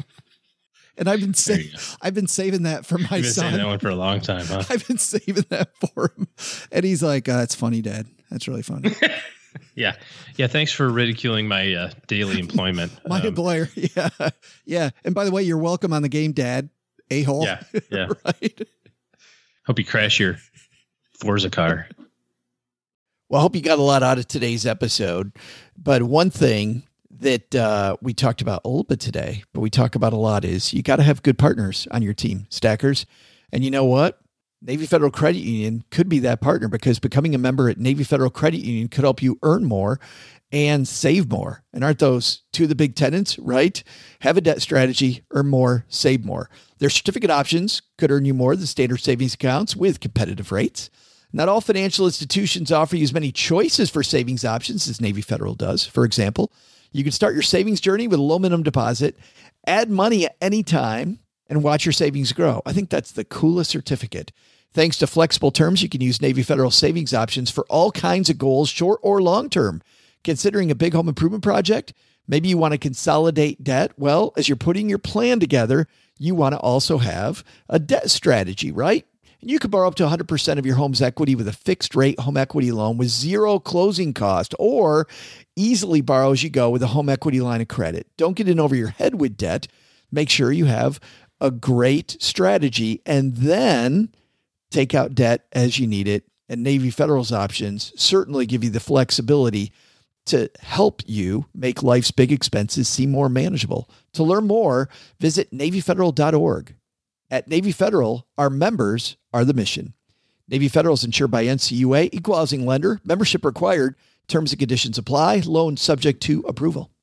And I've been saving, I've been saving that for my You've been son. saving that one for a long time, huh? I've been saving that for him. And he's like, uh, "That's funny, Dad. That's really funny." Yeah. Yeah. Thanks for ridiculing my uh, daily employment. My um, employer. Yeah. Yeah. And by the way, you're welcome on the game, Dad. A-hole. Yeah. Yeah. Right. Hope you crash your Forza car. Well, I hope you got a lot out of today's episode. But one thing that uh, we talked about a little bit today, but we talk about a lot is you got to have good partners on your team, stackers. And you know what? Navy Federal Credit Union could be that partner, because becoming a member at Navy Federal Credit Union could help you earn more and save more. And aren't those two of the big tenets, right? Have a debt strategy, earn more, save more. Their certificate options could earn you more than standard savings accounts with competitive rates. Not all financial institutions offer you as many choices for savings options as Navy Federal does. For example, you can start your savings journey with a low minimum deposit, add money at any time, and watch your savings grow. I think that's the coolest certificate. Thanks to flexible terms, you can use Navy Federal savings options for all kinds of goals, short or long term. Considering a big home improvement project, maybe you want to consolidate debt. Well, as you're putting your plan together, you want to also have a debt strategy, right? And you can borrow up to one hundred percent of your home's equity with a fixed rate home equity loan with zero closing cost, or easily borrow as you go with a home equity line of credit. Don't get in over your head with debt. Make sure you have a great strategy, and then take out debt as you need it. And Navy Federal's options certainly give you the flexibility to help you make life's big expenses seem more manageable. To learn more, visit Navy Federal dot org. At Navy Federal, our members are the mission. Navy Federal is insured by N C U A, equal housing lender, membership required, terms and conditions apply, loan subject to approval.